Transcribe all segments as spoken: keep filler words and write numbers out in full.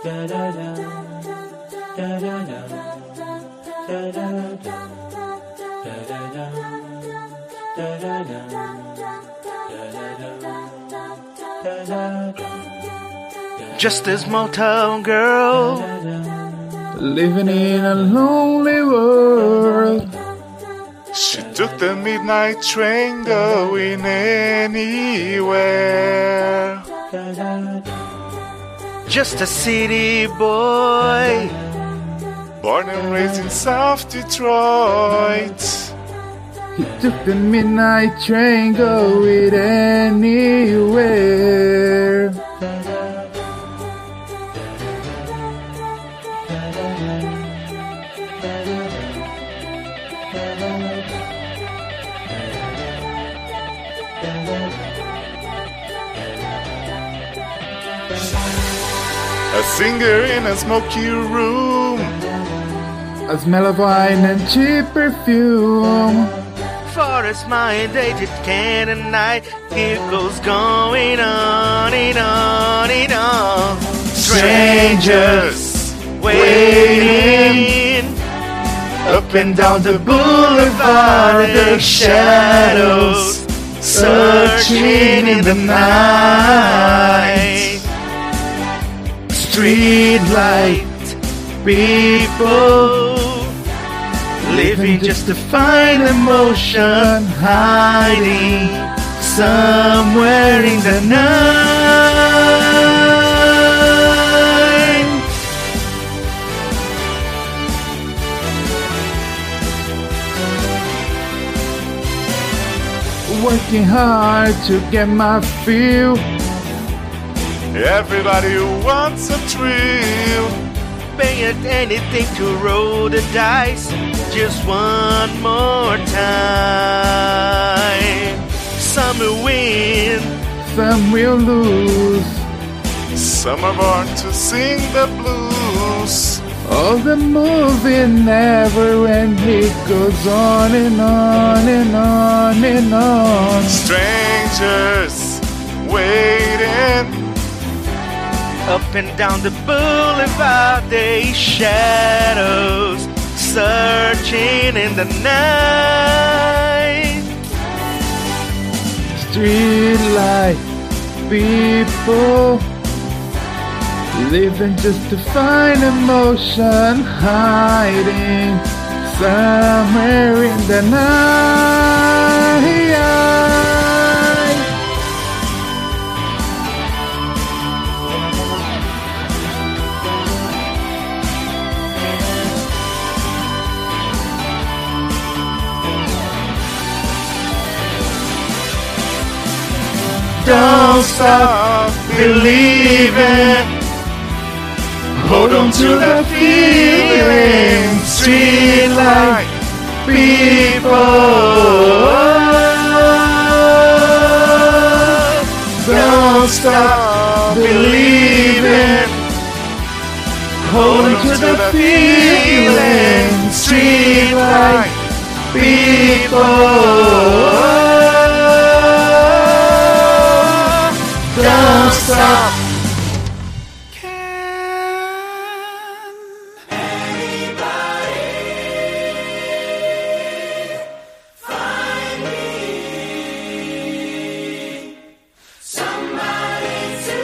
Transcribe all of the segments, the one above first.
Just a small town girl living in a lonely world. She took the midnight train going anywhere. Just a city boy born and raised in South Detroit. He took the midnight train going anywhere. A singer in a smoky room, a smell of wine and cheap perfume. Forest minded can and night, it goes going on and on and on. Strangers waiting up and down the boulevard, the shadows searching in the night. Street light people living just to find emotion, hiding somewhere in the night. Working hard to get my feel. Everybody wants a thrill. Paying anything to roll the dice just one more time. Some will win, some will lose. Some are born to sing the blues. All the movie never ends. It goes on and on and on and on. Strangers waiting up and down the boulevard, they shadows searching in the night. Street light people living just to find emotion, hiding somewhere in the night. Don't stop believing. Hold on to the feeling. Street light people. Don't stop believing. Hold on to the feeling. Street light people. Don't stop. Can anybody find me somebody to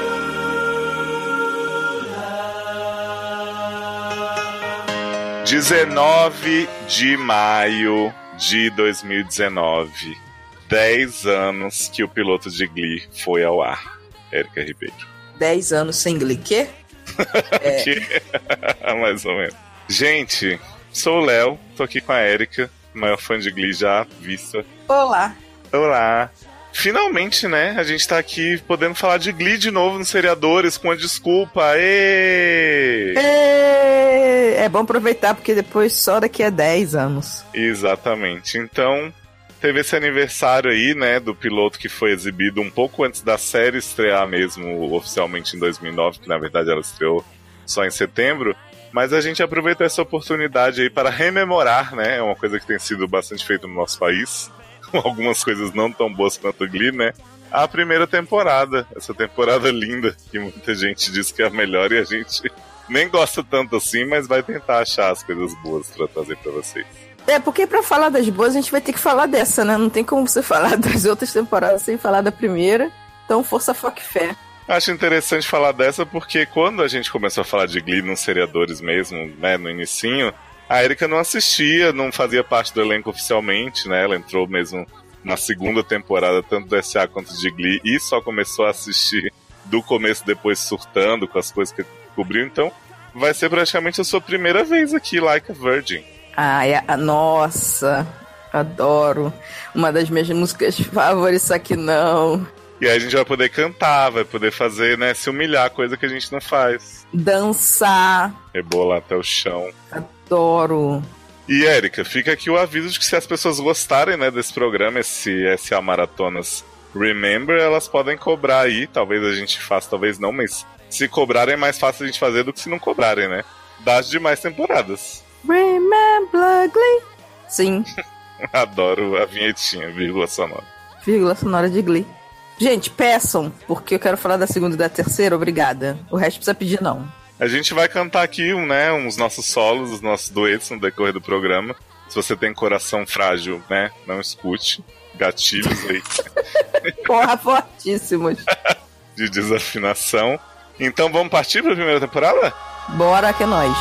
love? dezenove de maio de dois mil e dezenove. Dez anos que o piloto de Glee foi ao ar. Érica Ribeiro. Dez anos sem Glee, quê? É. Que? Mais ou menos. Gente, sou o Léo, tô aqui com a Érica, maior fã de Glee já vista. Olá. Olá. Finalmente, né, a gente tá aqui podendo falar de Glee de novo nos seriadores com a desculpa. Êêêê! É, é bom aproveitar, porque depois só daqui a dez anos. Exatamente. Então, teve esse aniversário aí, né, do piloto que foi exibido um pouco antes da série estrear mesmo, oficialmente em dois mil e nove, que na verdade ela estreou só em setembro. Mas a gente aproveitou essa oportunidade aí para rememorar, né, é uma coisa que tem sido bastante feita no nosso país. Algumas coisas não tão boas quanto o Glee, né? a primeira temporada. Essa temporada linda, que muita gente diz que é a melhor e a gente nem gosta tanto assim, mas vai tentar achar as coisas boas pra trazer pra vocês. É, porque pra falar das boas a gente vai ter que falar dessa, né? Não tem como você falar das outras temporadas sem falar da primeira. Então, força, foco e fé. Acho interessante falar dessa porque quando a gente começou a falar de Glee nos seriadores mesmo, né, no inicinho, a Erika não assistia, não fazia parte do elenco oficialmente, né? Ela entrou mesmo na segunda temporada, tanto do S A quanto de Glee, e só começou a assistir do começo, depois surtando com as coisas que cobriu. Então, vai ser praticamente a sua primeira vez aqui, Like a Virgin. Ai, a, nossa, adoro. Uma das minhas músicas favoritas, só que não. E aí a gente vai poder cantar, vai poder fazer, né, se humilhar, coisa que a gente não faz. Dançar. Rebolar até o chão. Adoro. E, Erika, fica aqui o aviso de que se as pessoas gostarem, né, desse programa, esse S A Maratonas Remember, elas podem cobrar aí. Talvez a gente faça, talvez não, mas se cobrarem é mais fácil a gente fazer do que se não cobrarem, né? Das demais temporadas. Remember Glee. Sim. Adoro a vinhetinha, vírgula sonora. Vírgula sonora de Glee. Gente, peçam, porque eu quero falar da segunda e da terceira, obrigada. O resto precisa pedir, não. A gente vai cantar aqui, né, uns nossos solos, os nossos duetos no decorrer do programa. Se você tem coração frágil, né, não escute. Gatilhos aí. Porra, fortíssimos. De desafinação. Então vamos partir para a primeira temporada? Bora que é nóis.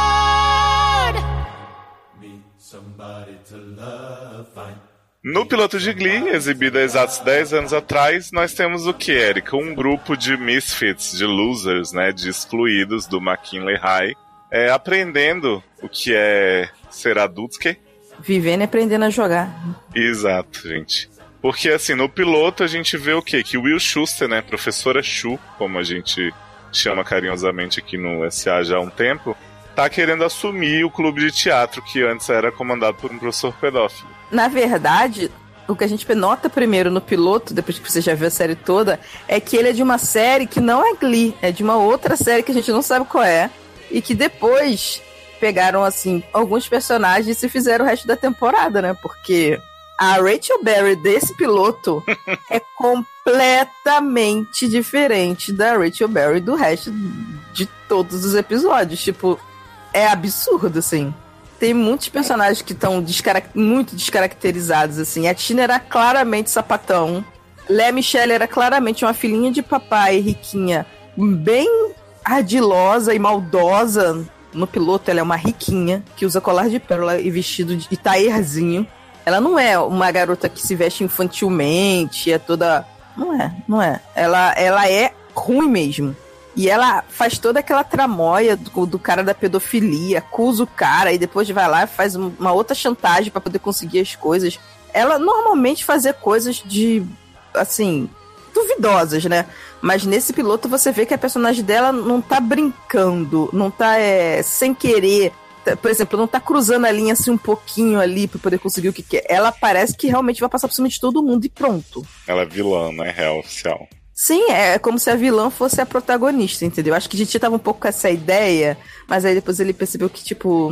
No piloto de Glee, exibido há exatos dez anos atrás, nós temos o que, Erika? Um grupo de misfits, de losers, né, de excluídos do McKinley High, é, aprendendo o que é ser adultos, que? Vivendo e aprendendo a jogar. Exato, gente. Porque, assim, no piloto a gente vê o quê? Que o Will Schuster, né, professora Shu, como a gente chama carinhosamente aqui no S A já há um tempo, tá querendo assumir o clube de teatro que antes era comandado por um professor pedófilo. Na verdade, o que a gente nota primeiro no piloto, depois que você já viu a série toda, é que ele é de uma série que não é Glee, é de uma outra série que a gente não sabe qual é, e que depois pegaram, assim, alguns personagens e fizeram o resto da temporada, né? Porque a Rachel Berry desse piloto é completamente diferente da Rachel Berry do resto de todos os episódios. Tipo, é absurdo, assim. Tem muitos personagens que estão descarac- muito descaracterizados, assim. A Tina era claramente sapatão. Lea Michele era claramente uma filhinha de papai riquinha, bem ardilosa e maldosa. No piloto, ela é uma riquinha que usa colar de pérola e vestido de taierzinho. Ela não é uma garota que se veste infantilmente, é toda... Não é, não é. Ela, ela é ruim mesmo. E ela faz toda aquela tramóia do, do cara da pedofilia, acusa o cara e depois vai lá e faz uma outra chantagem pra poder conseguir as coisas. Ela normalmente fazia coisas de, assim, duvidosas, né? Mas nesse piloto você vê que a personagem dela não tá brincando, não tá é, sem querer. Por exemplo, não tá cruzando a linha assim um pouquinho ali pra poder conseguir o que quer. Ela parece que realmente vai passar por cima de todo mundo e pronto. Ela é vilã, né? Real oficial. Sim, é como se a vilã fosse a protagonista, entendeu? Acho que a gente tava um pouco com essa ideia, mas aí depois ele percebeu que, tipo,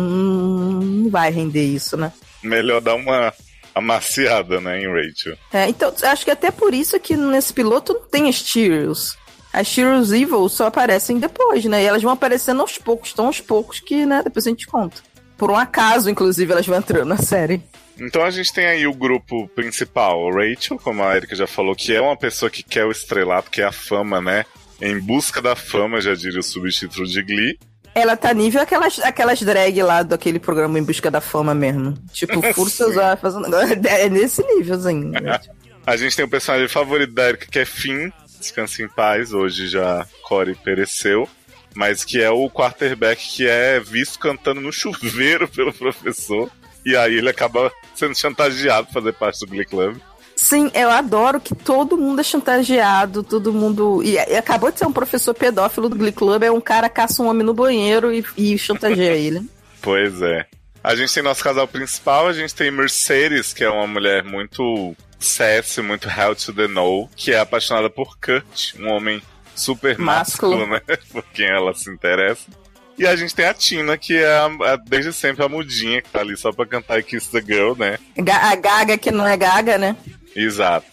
hum, não vai render isso, né? Melhor dar uma amaciada, né, em Rachel. É, então, acho que até por isso que nesse piloto não tem as Cheerios. As Cheerios Evil só aparecem depois, né? E elas vão aparecendo aos poucos, tão aos poucos que, né, depois a gente conta. Por um acaso, inclusive, elas vão entrando na série. Então a gente tem aí o grupo principal, Rachel, como a Erika já falou, que é uma pessoa que quer o estrelato, que é a fama, né? Em busca da fama, já diria o subtítulo de Glee. Ela tá nível aquelas, aquelas drag lá daquele programa Em Busca da Fama mesmo. Tipo, furo seus olhos fazendo... É nesse nívelzinho. A gente tem o personagem favorito da Erika, que é Finn, descanse em paz, hoje já Corey pereceu. Mas que é o quarterback que é visto cantando no chuveiro pelo professor. E aí ele acaba sendo chantageado pra fazer parte do Glee Club. Sim, eu adoro que todo mundo é chantageado, todo mundo... E, e acabou de ser um professor pedófilo do Glee Club, é um cara caça um homem no banheiro e, e chantageia ele. Pois é. A gente tem nosso casal principal, a gente tem Mercedes, que é uma mulher muito sassy, muito hell to the know, que é apaixonada por Kurt, um homem super másculo, né? Por quem ela se interessa. E a gente tem a Tina, que é a, a, desde sempre a mudinha, que tá ali só pra cantar I Kiss the Girl, né? A Gaga, que não é Gaga, né? Exato.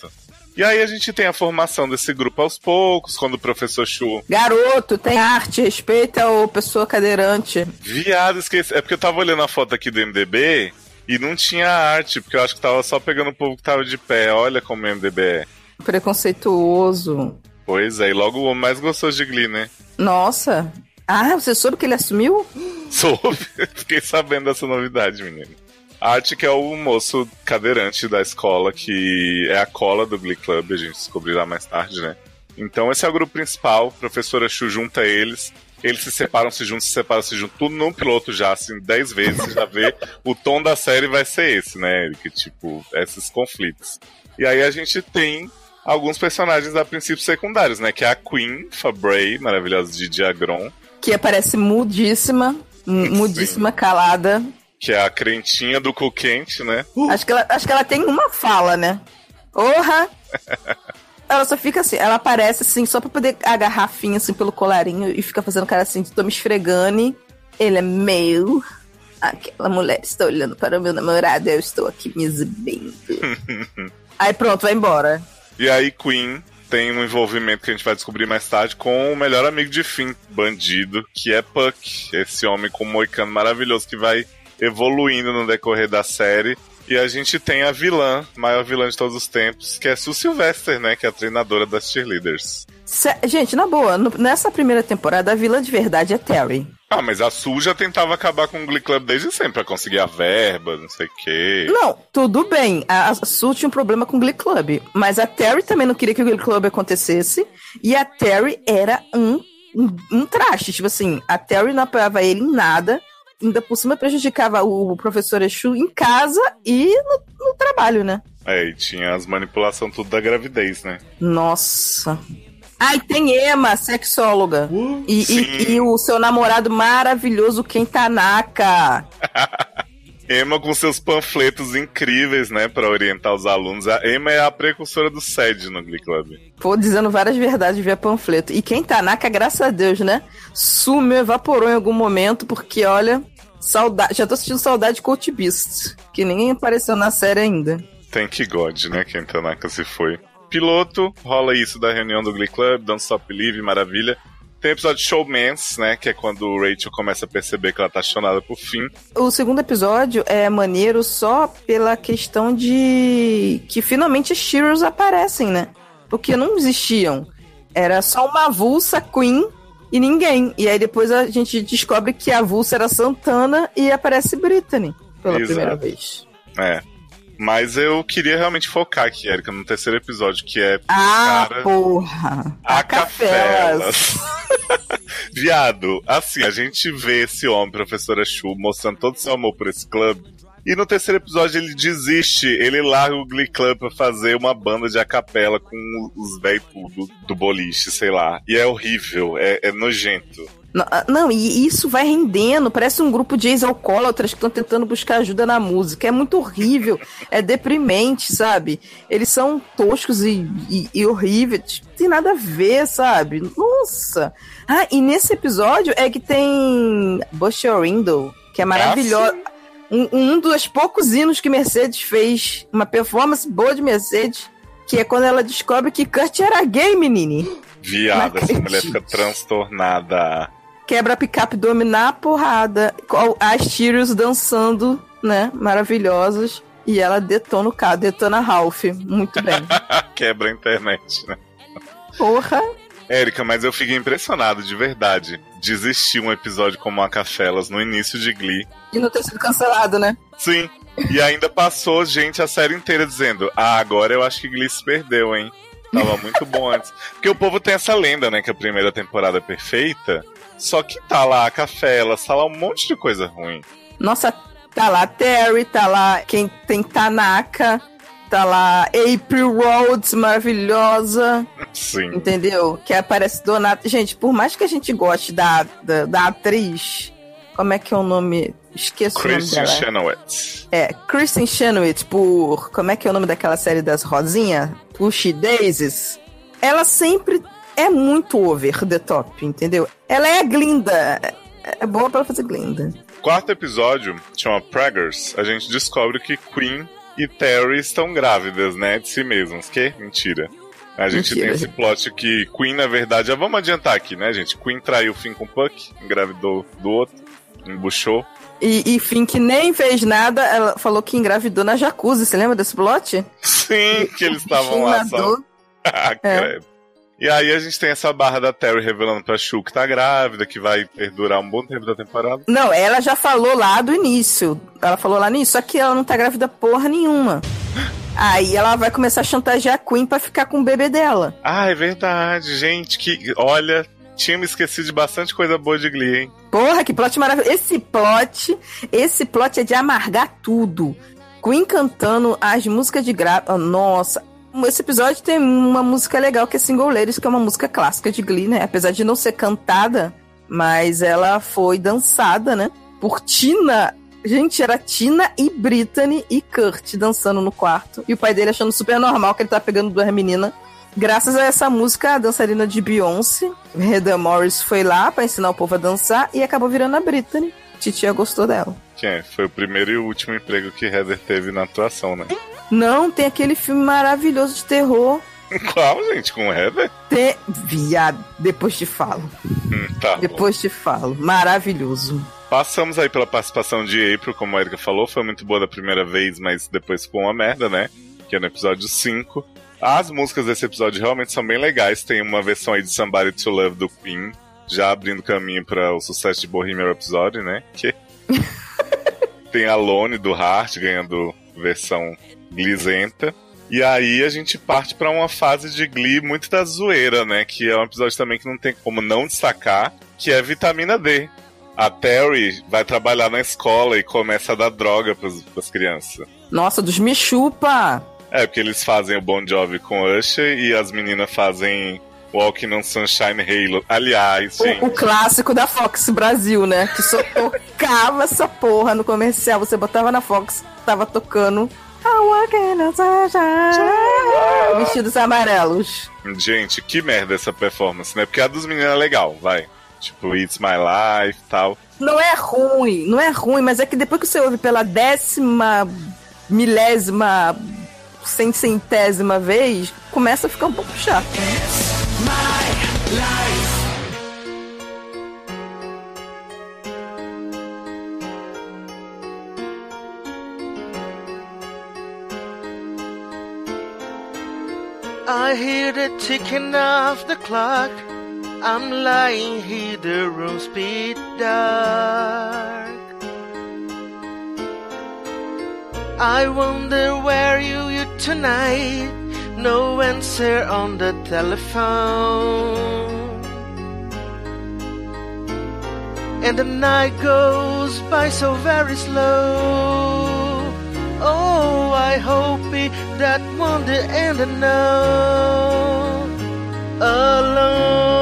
E aí a gente tem a formação desse grupo aos poucos, quando o professor Shu... Garoto, tem arte, respeita o pessoa cadeirante. Viado, esqueci. É porque eu tava olhando a foto aqui do M D B e não tinha arte, porque eu acho que tava só pegando o povo que tava de pé. Olha como o M D B é. Preconceituoso. Pois é, e logo o homem mais gostoso de Glee, né? Nossa. Ah, você soube que ele assumiu? Soube. Fiquei sabendo dessa novidade, menino. Art, que é o moço cadeirante da escola, que é a cola do Glee Club, a gente descobrirá mais tarde, né? Então esse é o grupo principal, a professora Shu junta eles, eles se separam, se juntam, se separam, se juntam, tudo num piloto já, assim, dez vezes, você já vê, o tom da série vai ser esse, né? Que, tipo, esses conflitos. E aí a gente tem alguns personagens a princípio secundários, né? Que é a Queen Fabray, maravilhosa de Diagron. Que aparece mudíssima, mudíssima, calada. Que é a crentinha do cu quente, né? Acho que ela, acho que ela tem uma fala, né? Porra! Ela só fica assim, ela aparece assim, só pra poder agarrar a Finn assim pelo colarinho e fica fazendo cara assim, tô me esfregando. Ele é meu. Aquela mulher está olhando para o meu namorado, eu estou aqui me exibindo. Aí pronto, vai embora. E aí Queen tem um envolvimento que a gente vai descobrir mais tarde com o melhor amigo de Finn, bandido, que é Puck. Esse homem com um moicano maravilhoso que vai evoluindo no decorrer da série. E a gente tem a vilã, maior vilã de todos os tempos, que é Sue Sylvester, né? Que é a treinadora das cheerleaders. Cê, gente, na boa, no, nessa primeira temporada, a vilã de verdade é Terry. Ah, mas a Sue já tentava acabar com o Glee Club desde sempre, pra conseguir a verba, não sei o quê. Não, tudo bem. A, a Sue tinha um problema com o Glee Club. Mas a Terry também não queria que o Glee Club acontecesse. E a Terry era um, um, um traste. Tipo assim, a Terry não apoiava ele em nada. Ainda por cima prejudicava o professor Exu em casa e no, no trabalho, né? É, e tinha as manipulações tudo da gravidez, né? Nossa. Ai, tem Emma, sexóloga. Uh, e, e, e o seu namorado maravilhoso, Ken Tanaka. Emma com seus panfletos incríveis, né, pra orientar os alunos. A Emma é a precursora do S E D no Glee Club. Pô, dizendo várias verdades via panfleto. E Ken Tanaka, graças a Deus, né, sumiu, evaporou em algum momento, porque, olha, saudade, já tô sentindo saudade de Coach Beast, que ninguém apareceu na série ainda. Thank God, né, Ken Tanaka se foi. Piloto, rola isso da reunião do Glee Club, Don't Stop Believe, maravilha. Tem o episódio Showmans, né, que é quando o Rachel começa a perceber que ela tá apaixonada por Finn. O segundo episódio é maneiro só pela questão de que finalmente os Shearers aparecem, né? Porque não existiam. Era só uma avulsa Queen e ninguém. E aí depois a gente descobre que a avulsa era Santana e aparece Brittany pela Exato. primeira vez. É. Mas eu queria realmente focar aqui, Erika, no terceiro episódio, que é... Ah, cara, porra! A Cafelas. Viado, assim, a gente vê esse homem, professora Shu, mostrando todo o seu amor por esse clube. E no terceiro episódio ele desiste, ele larga o Glee Club pra fazer uma banda de acapela com os véi tudo do boliche, sei lá. E é horrível, é, é nojento. Não, não, e isso vai rendendo, parece um grupo de ex-alcoólatras que estão tentando buscar ajuda na música. É muito horrível, é deprimente, sabe? Eles são toscos e, e, e horríveis, não tem nada a ver, sabe? Nossa! Ah, e nesse episódio é que tem Buster Rindle, que é maravilhosa. Um, um dos poucos hinos que Mercedes fez, uma performance boa de Mercedes, que é quando ela descobre que Kurt era gay, menine. Viada, essa mulher fica transtornada. Quebra a picape, domina a porrada. As Cheerios dançando, né? Maravilhosas. E ela detona o carro, detona Ralph. Muito bem. Quebra a internet, né? Porra. Érica, mas eu fiquei impressionado, de verdade, de existir um episódio como a Cafelas no início de Glee. E não ter sido cancelado, né? Sim. E ainda passou gente a série inteira dizendo: ah, agora eu acho que Glee se perdeu, hein? Tava muito bom antes. Porque o povo tem essa lenda, né? Que a primeira temporada é perfeita. Só que tá lá a Cafelas, tá lá um monte de coisa ruim. Nossa, tá lá Terry, tá lá quem tem Tanaka, tá lá April Rhodes, maravilhosa. Sim. Entendeu? Que aparece Donata. Gente, por mais que a gente goste da, da, da atriz, como é que é o nome? Esqueço Kristen o nome dela. Chenoweth. É, Kristen Chenoweth, por... Como é que é o nome daquela série das Rosinha? Push Daisies. Ela sempre é muito over the top, entendeu? Ela é a Glinda. É boa pra ela fazer Glinda. Quarto episódio, chama Preggers, a gente descobre que Queen e Terry estão grávidas, né? De si mesmas. Que? Mentira. A gente Mentira. tem esse plot que Queen, na verdade, já vamos adiantar aqui, né, gente? Queen traiu o Finn com o Puck, engravidou do outro, embuchou. E, e Fink nem fez nada, ela falou que engravidou na jacuzzi, você lembra desse plot? Sim, que eles estavam lá só. Nadou. Ah, credo. E aí a gente tem essa barra da Terry revelando pra Shu que tá grávida, que vai perdurar um bom tempo da temporada. Não, ela já falou lá do início. Ela falou lá no início, só que ela não tá grávida porra nenhuma. Aí ela vai começar a chantagear a Queen pra ficar com o bebê dela. Ah, é verdade, gente, que, olha, tinha me esquecido de bastante coisa boa de Glee, hein? Porra, que plot maravilhoso. Esse plot, esse plot é de amargar tudo. Queen cantando as músicas de grávida. Nossa, esse episódio tem uma música legal que é Single Ladies, que é uma música clássica de Glee, né? Apesar de não ser cantada, mas ela foi dançada, né? Por Tina. Gente, era Tina e Brittany e Kurt dançando no quarto. E o pai dele achando super normal que ele tá pegando duas meninas. Graças a essa música, a dançarina de Beyoncé, Heather Morris, foi lá pra ensinar o povo a dançar e acabou virando a Brittany. Titia gostou dela. Que é, foi o primeiro e o último emprego que Heather teve na atuação, né? Não, tem aquele filme maravilhoso de terror. Qual, gente? Com Heather? Tem... Viado, depois te falo. Hum, tá bom. Depois te falo. Maravilhoso. Passamos aí pela participação de April, como a Erika falou, foi muito boa da primeira vez, mas depois ficou uma merda, né? Que é no episódio cinco. As músicas desse episódio realmente são bem legais. Tem uma versão aí de Somebody to Love do Queen, já abrindo caminho para o sucesso de Bohemian Rhapsody, né? Que... Tem a Lone do Heart ganhando versão glizenta. E aí a gente parte pra uma fase de Glee muito da zoeira, né? Que é um episódio também que não tem como não destacar, que é Vitamina D. A Terry vai trabalhar na escola e começa a dar droga pras, pras crianças. Nossa, dos me chupa! É, porque eles fazem o Bon Jovi com Usher e as meninas fazem Walking on Sunshine Halo. Aliás, gente... O, o clássico da Fox Brasil, né? Que só tocava essa porra no comercial. Você botava na Fox, tava tocando... Walking on Sunshine... Vestidos amarelos. Gente, que merda essa performance, né? Porque a dos meninos é legal, vai. Tipo, It's My Life e tal. Não é ruim, não é ruim, mas é que depois que você ouve pela décima, milésima, cem centésima vez, começa a ficar um pouco chato. I hear the ticking of the clock. I'm lying here, the room's pitch dark. I wonder where you you tonight. No answer on the telephone. And the night goes by so very slow. Oh, I hope it that one day end alone. Alone.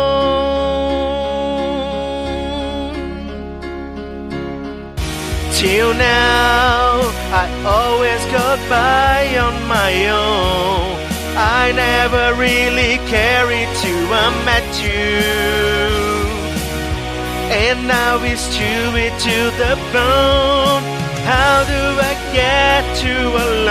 Till now, I always got by on my own. I never really cared till I met you. And now it's chewing to the bone. How do I get you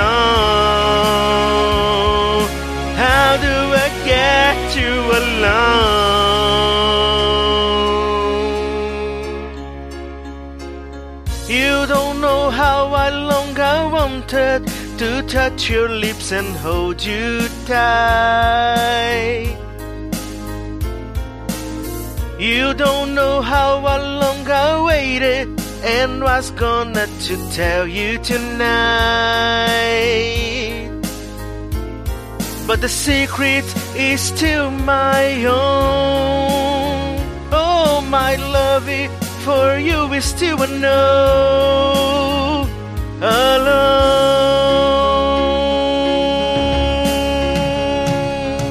alone? How do I get you alone? You don't know how I long I wanted to touch your lips and hold you tight. You don't know how long I waited and was gonna to tell you tonight. But the secret is still my own. Oh, my love for you is still a no. Alone.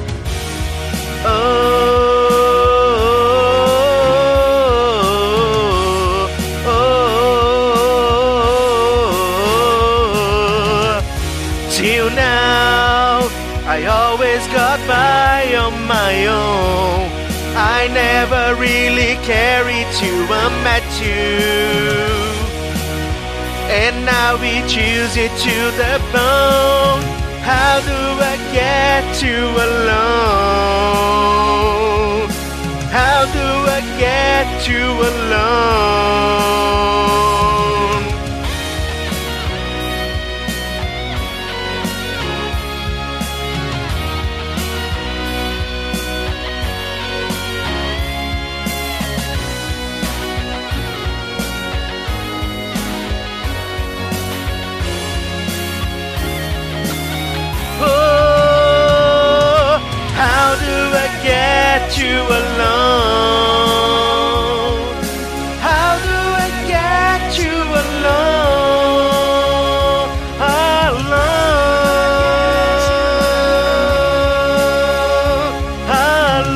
Oh, oh, oh. Till now I always got by on my own. I never really cared till I met you. and now we choose it to the bone. How do I get you alone? How do I get you alone? How do I get you alone? How do I get you alone? Alone,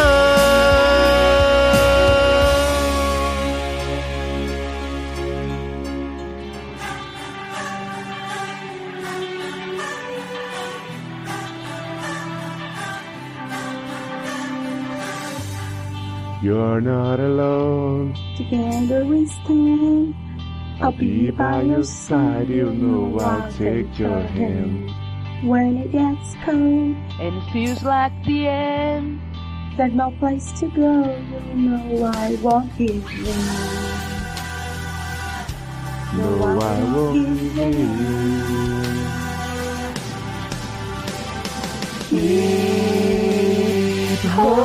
You're not alone. Together we stand. I'll be by your side. You know I'll take your hand. When it gets cold and it feels like the end, there's no place to go. You know I won't give you. No, I won't give you. Keep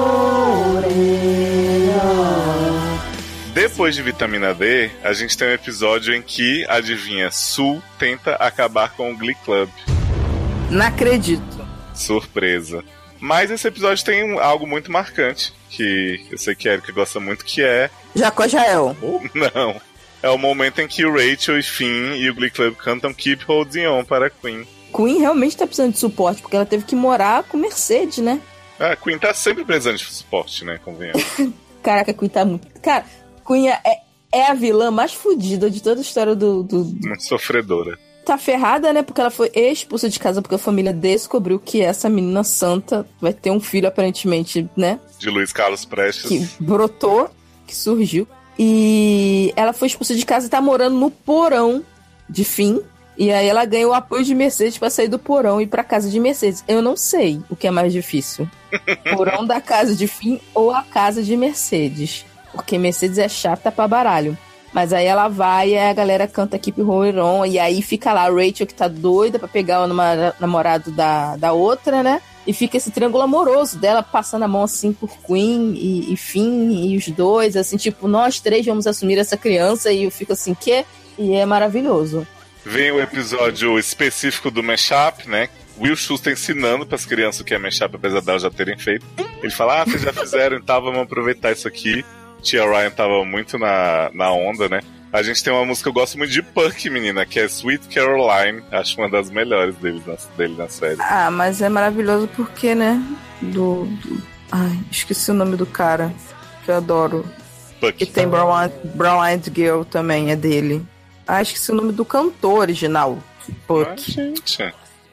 holding on. Depois de Vitamina D, a gente tem um episódio em que, adivinha, Sue tenta acabar com o Glee Club. Não acredito. Surpresa. Mas esse episódio tem um- algo muito marcante, que eu sei que a Erika gosta muito, que é... Jacó Jael. Não. É o momento em que o Rachel e Finn e o Glee Club cantam Keep Holding On para a Queen. Queen realmente tá precisando de suporte, porque ela teve que morar com Mercedes, né? A Queen tá sempre precisando de suporte, né? Convenhamos. Caraca, a Queen tá muito... Cara, Queen é, é a vilã mais fodida de toda a história do, do, do... Muito sofredora. Tá ferrada, né? Porque ela foi expulsa de casa porque a família descobriu que essa menina santa vai ter um filho, aparentemente, né? De Luiz Carlos Prestes. Que brotou, que surgiu. E ela foi expulsa de casa e tá morando no porão de Finn. E aí ela ganha o apoio de Mercedes pra sair do porão e ir pra casa de Mercedes. Eu não sei o que é mais difícil. Porão da casa de Finn ou a casa de Mercedes. Porque Mercedes é chata pra baralho. Mas aí ela vai e aí a galera canta Keep Holding On. E aí fica lá a Rachel, que tá doida pra pegar o nama- namorado da, da outra, né? E fica esse triângulo amoroso dela passando a mão assim por Queen e, e Finn e os dois. Assim, tipo, nós três vamos assumir essa criança. E eu fico assim, quê? E é maravilhoso. Vem o episódio específico do mashup, né? Will Schuster ensinando pras crianças o que é mashup, apesar delas já terem feito. Ele fala, ah, vocês já fizeram, então vamos aproveitar isso aqui. Tia Ryan tava muito na, na onda, né? A gente tem uma música que eu gosto muito de Puck, menina, que é Sweet Caroline. Acho uma das melhores dele na, dele na série. Ah, mas é maravilhoso porque, né? Do, do... Ai, esqueci o nome do cara. Que eu adoro. Puck. E tem Brown, Brown Eyed Girl também, é dele. Ah, esqueci o nome do cantor original. Ah, Puck. gente.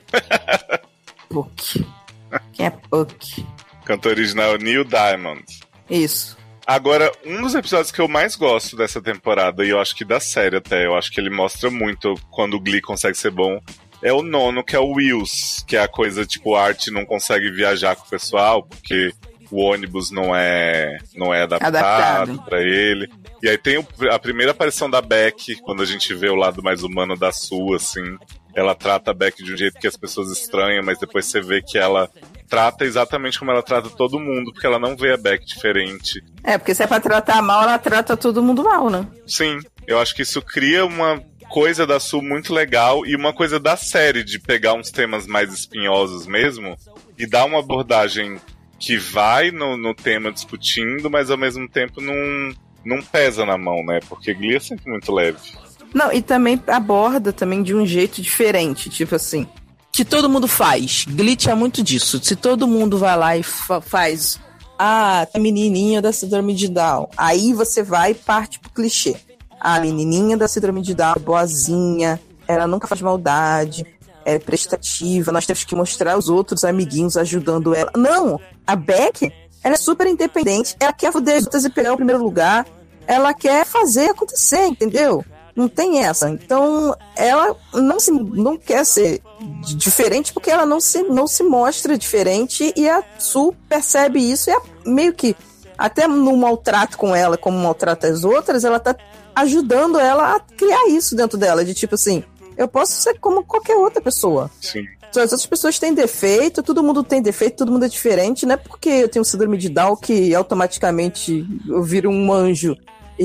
Puck. Quem é Puck? Cantor original Neil Diamond. Isso. Agora, um dos episódios que eu mais gosto dessa temporada, e eu acho que da série até, eu acho que ele mostra muito quando o Glee consegue ser bom, é o nono, que é o Wheels, que é a coisa, tipo, a Art não consegue viajar com o pessoal, porque o ônibus não é, não é adaptado, Adaptado. pra ele. E aí tem o- a primeira aparição da Beck, quando a gente vê o lado mais humano da Sue, assim. Ela trata a Beck de um jeito que as pessoas estranham, mas depois você vê que ela trata exatamente como ela trata todo mundo, porque ela não vê a Beck diferente. É, porque se é pra tratar mal, ela trata todo mundo mal, né? Sim, eu acho que isso cria uma coisa da Sul muito legal e uma coisa da série, de pegar uns temas mais espinhosos mesmo e dar uma abordagem que vai no, no tema discutindo, mas ao mesmo tempo não, não pesa na mão, né? Porque Glee é sempre muito leve. Não, e também aborda também de um jeito diferente, tipo assim, que todo mundo faz. Glitch é muito disso. Se todo mundo vai lá e fa- faz, ah, a menininha da síndrome de Down, aí você vai e parte pro clichê. A menininha da síndrome de Down é boazinha, ela nunca faz maldade, é prestativa, nós temos que mostrar os outros amiguinhos ajudando ela. Não! A Beck, ela é super independente, ela quer foder as outras e pegar o primeiro lugar, ela quer fazer acontecer, entendeu? Não tem essa. Então, ela não, se, não quer ser diferente porque ela não se, não se mostra diferente e a Sue percebe isso e é meio que, até no maltrato com ela, como maltrata as outras, ela tá ajudando ela a criar isso dentro dela, de tipo assim, eu posso ser como qualquer outra pessoa. Sim. As outras pessoas têm defeito, todo mundo tem defeito, todo mundo é diferente, não é porque eu tenho síndrome de Down que automaticamente eu viro um anjo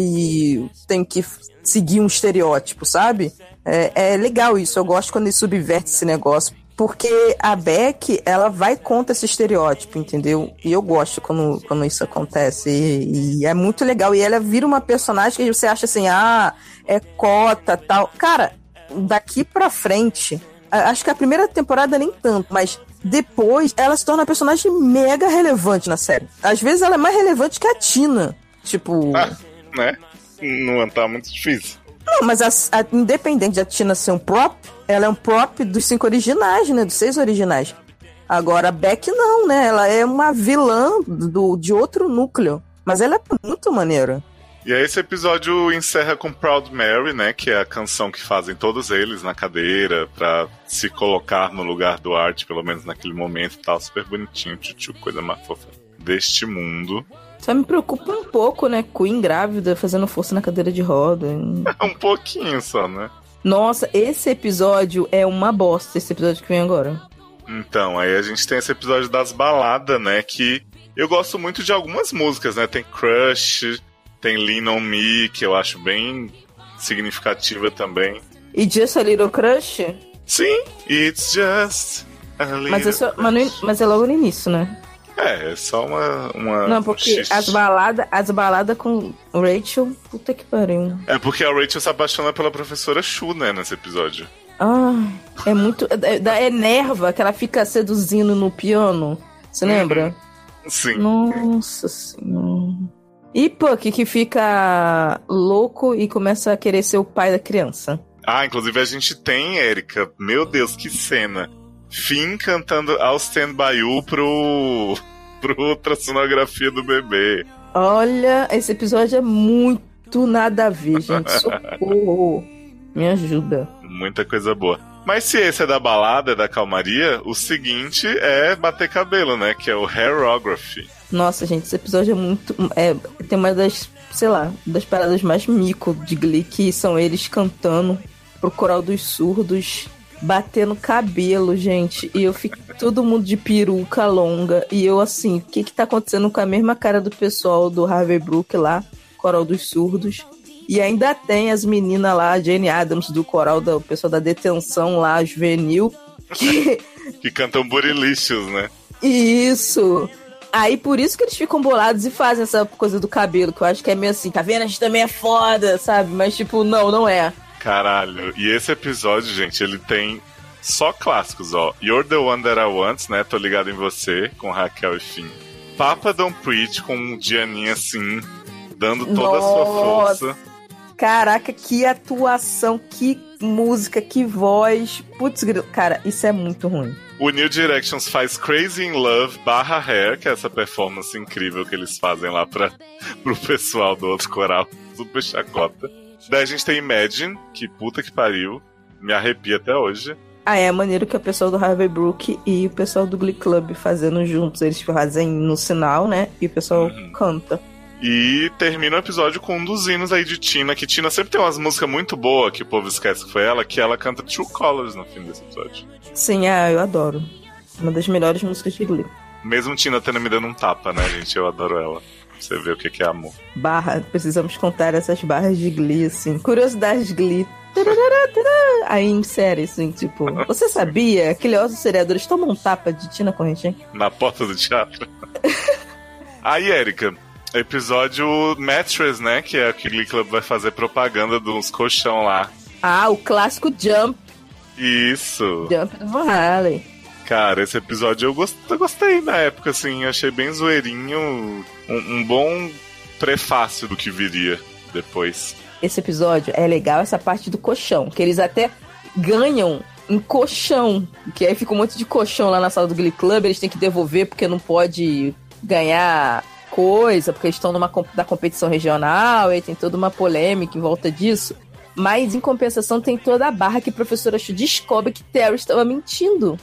e tenho que seguir um estereótipo, sabe? É, é legal isso, eu gosto quando ele subverte esse negócio, porque a Beck, ela vai contra esse estereótipo, entendeu? E eu gosto quando, quando isso acontece, e, e é muito legal, e ela vira uma personagem que você acha assim, ah, é cota, tal. Cara, daqui pra frente, acho que a primeira temporada nem tanto, mas depois ela se torna uma personagem mega relevante na série. Às vezes ela é mais relevante que a Tina, tipo... Ah, né? Não tá muito difícil. Não, mas a, a, independente da Tina ser um prop, ela é um prop dos cinco originais, né? Dos seis originais. Agora a Beck não, né? Ela é uma vilã do, de outro núcleo. Mas ela é muito maneira. E aí esse episódio encerra com Proud Mary, né? Que é a canção que fazem todos eles na cadeira pra se colocar no lugar do Art, pelo menos naquele momento e tal. Super bonitinho, tchutchu, coisa mais fofa deste mundo. Só me preocupa um pouco, né? Queen grávida, fazendo força na cadeira de roda. Um pouquinho só, né? Nossa, esse episódio é uma bosta, esse episódio que vem agora. Então, aí a gente tem esse episódio das baladas, né? Que eu gosto muito de algumas músicas, né? Tem Crush, tem Lean On Me, que eu acho bem significativa também. E Just a Little Crush? Sim, It's Just a Little mas é, só, mas, no, mas é logo no início, né? É, é só uma... uma Não, porque as baladas as balada com Rachel, puta que pariu. É porque a Rachel se apaixona pela professora Shu, né, nesse episódio. Ah, é muito... É, é nerva que ela fica seduzindo no piano. Você uhum. lembra? Sim. Nossa senhora. E Puck, que fica louco e começa a querer ser o pai da criança. Ah, inclusive a gente tem, Erika, meu Deus, que cena. Finn cantando I'll Stand By You pro, pro ultrassonografia do bebê. Olha, esse episódio é muito nada a ver, gente. Socorro. Me ajuda. Muita coisa boa. Mas se esse é da balada, é da calmaria, o seguinte é bater cabelo, né? Que é o Hairography. Nossa, gente, esse episódio é muito... É, tem uma das, sei lá, das paradas mais mico de Glee, que são eles cantando pro coral dos surdos, batendo cabelo, gente. E eu fico todo mundo de peruca longa. E eu assim, o que que tá acontecendo com a mesma cara do pessoal do Harvey Brook lá, coral dos surdos? E ainda tem as meninas lá, a Jane Addams, do coral do pessoal da detenção lá, juvenil. Que, que cantam Bootylicious, né? Isso! Aí por isso que eles ficam bolados e fazem essa coisa do cabelo, que eu acho que é meio assim, tá vendo? A gente também é foda, sabe? Mas tipo, não, não é. Caralho, e esse episódio, gente, ele tem só clássicos, ó. You're the One That I Want, né? Tô ligado em você, com Raquel e Finn. Papa Don't Preach, com Dianinha, assim, dando toda Nossa. a sua força. Caraca, que atuação, que música, que voz. Putz, cara, isso é muito ruim. O New Directions faz Crazy in Love barra Hair, que é essa performance incrível que eles fazem lá pra, pro pessoal do outro coral. Super chacota. Daí a gente tem Imagine, que puta que pariu, me arrepia até hoje. Ah, é maneiro que é o pessoal do Harvey Brook e o pessoal do Glee Club fazendo juntos. Eles fazem no sinal, né? E o pessoal uhum. canta. E termina o episódio com um dos hinos aí de Tina, que Tina sempre tem umas músicas muito boas, que o povo esquece que foi ela, que ela canta True Colors no fim desse episódio. Sim, ah, eu adoro. Uma das melhores músicas de Glee. Mesmo Tina tendo me dando um tapa, né, gente? Eu adoro ela. Você vê o que é amor. Barra, precisamos contar essas barras de Glee, assim. Curiosidades de Glee. Aí em série, assim, tipo... Você sabia? Aquele osso seriadores tomam um tapa de Tina Correntinha? Na porta do teatro. Aí, Erika... Episódio Mattress, né? Que é o que o Glee Club vai fazer propaganda dos colchão lá. Ah, o clássico Jump. Isso. Jump do Van Halen. Cara, esse episódio eu gostei, eu gostei na época, assim. Achei bem zoeirinho. Um, um bom prefácio do que viria depois. Esse episódio é legal, essa parte do colchão. Que eles até ganham em colchão. Que aí fica um monte de colchão lá na sala do Glee Club. Eles têm que devolver porque não pode ganhar... coisa, porque eles estão numa da competição regional e tem toda uma polêmica em volta disso. Mas, em compensação, tem toda a barra que a professora Chu descobre que Terry estava mentindo.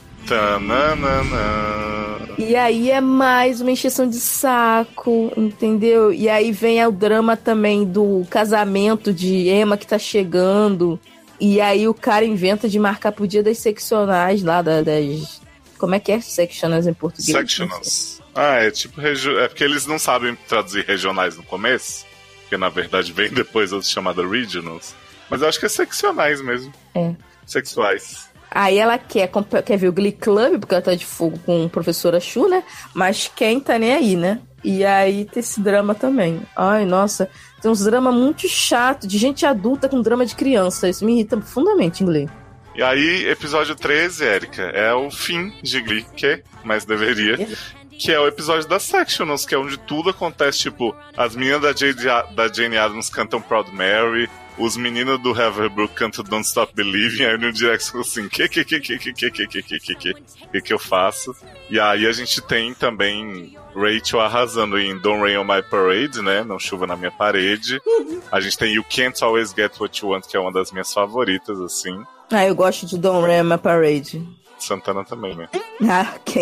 Tananana. E aí é mais uma encheção de saco, entendeu? E aí vem o drama também do casamento de Emma que tá chegando. E aí o cara inventa de marcar pro dia das seccionais lá, da- das... Como é que é sectionals em português? Sectionals. Ah, é tipo... Regi... É porque eles não sabem traduzir regionais no começo. Porque, na verdade, vem depois outra chamada regionals. Mas eu acho que é seccionais mesmo. É. Sexuais. Aí ela quer, comp- quer ver o Glee Club, porque ela tá de fogo com a professora Chu, né? Mas quem tá nem aí, né? E aí tem esse drama também. Ai, nossa, tem uns dramas muito chato de gente adulta com drama de criança. Isso me irrita profundamente em Glee. E aí, episódio treze, Érica, é o fim de Glee, que, mas deveria, que é o episódio das Sectionals, que é onde tudo acontece, tipo, as meninas da Jane, da Jane Addams cantam Proud Mary, os meninos do Haverbrook cantam Don't Stop Believing, aí no direct assim, que, que, que, que, que, que, que, que, que, que, que, que, que eu faço? E aí a gente tem também Rachel arrasando em Don't Rain on My Parade, né, Não Chuva na Minha Parede. A gente tem You Can't Always Get What You Want, que é uma das minhas favoritas, assim. Ah, eu gosto de Don't Rain on My Parade. Santana também, né? Ah, quem?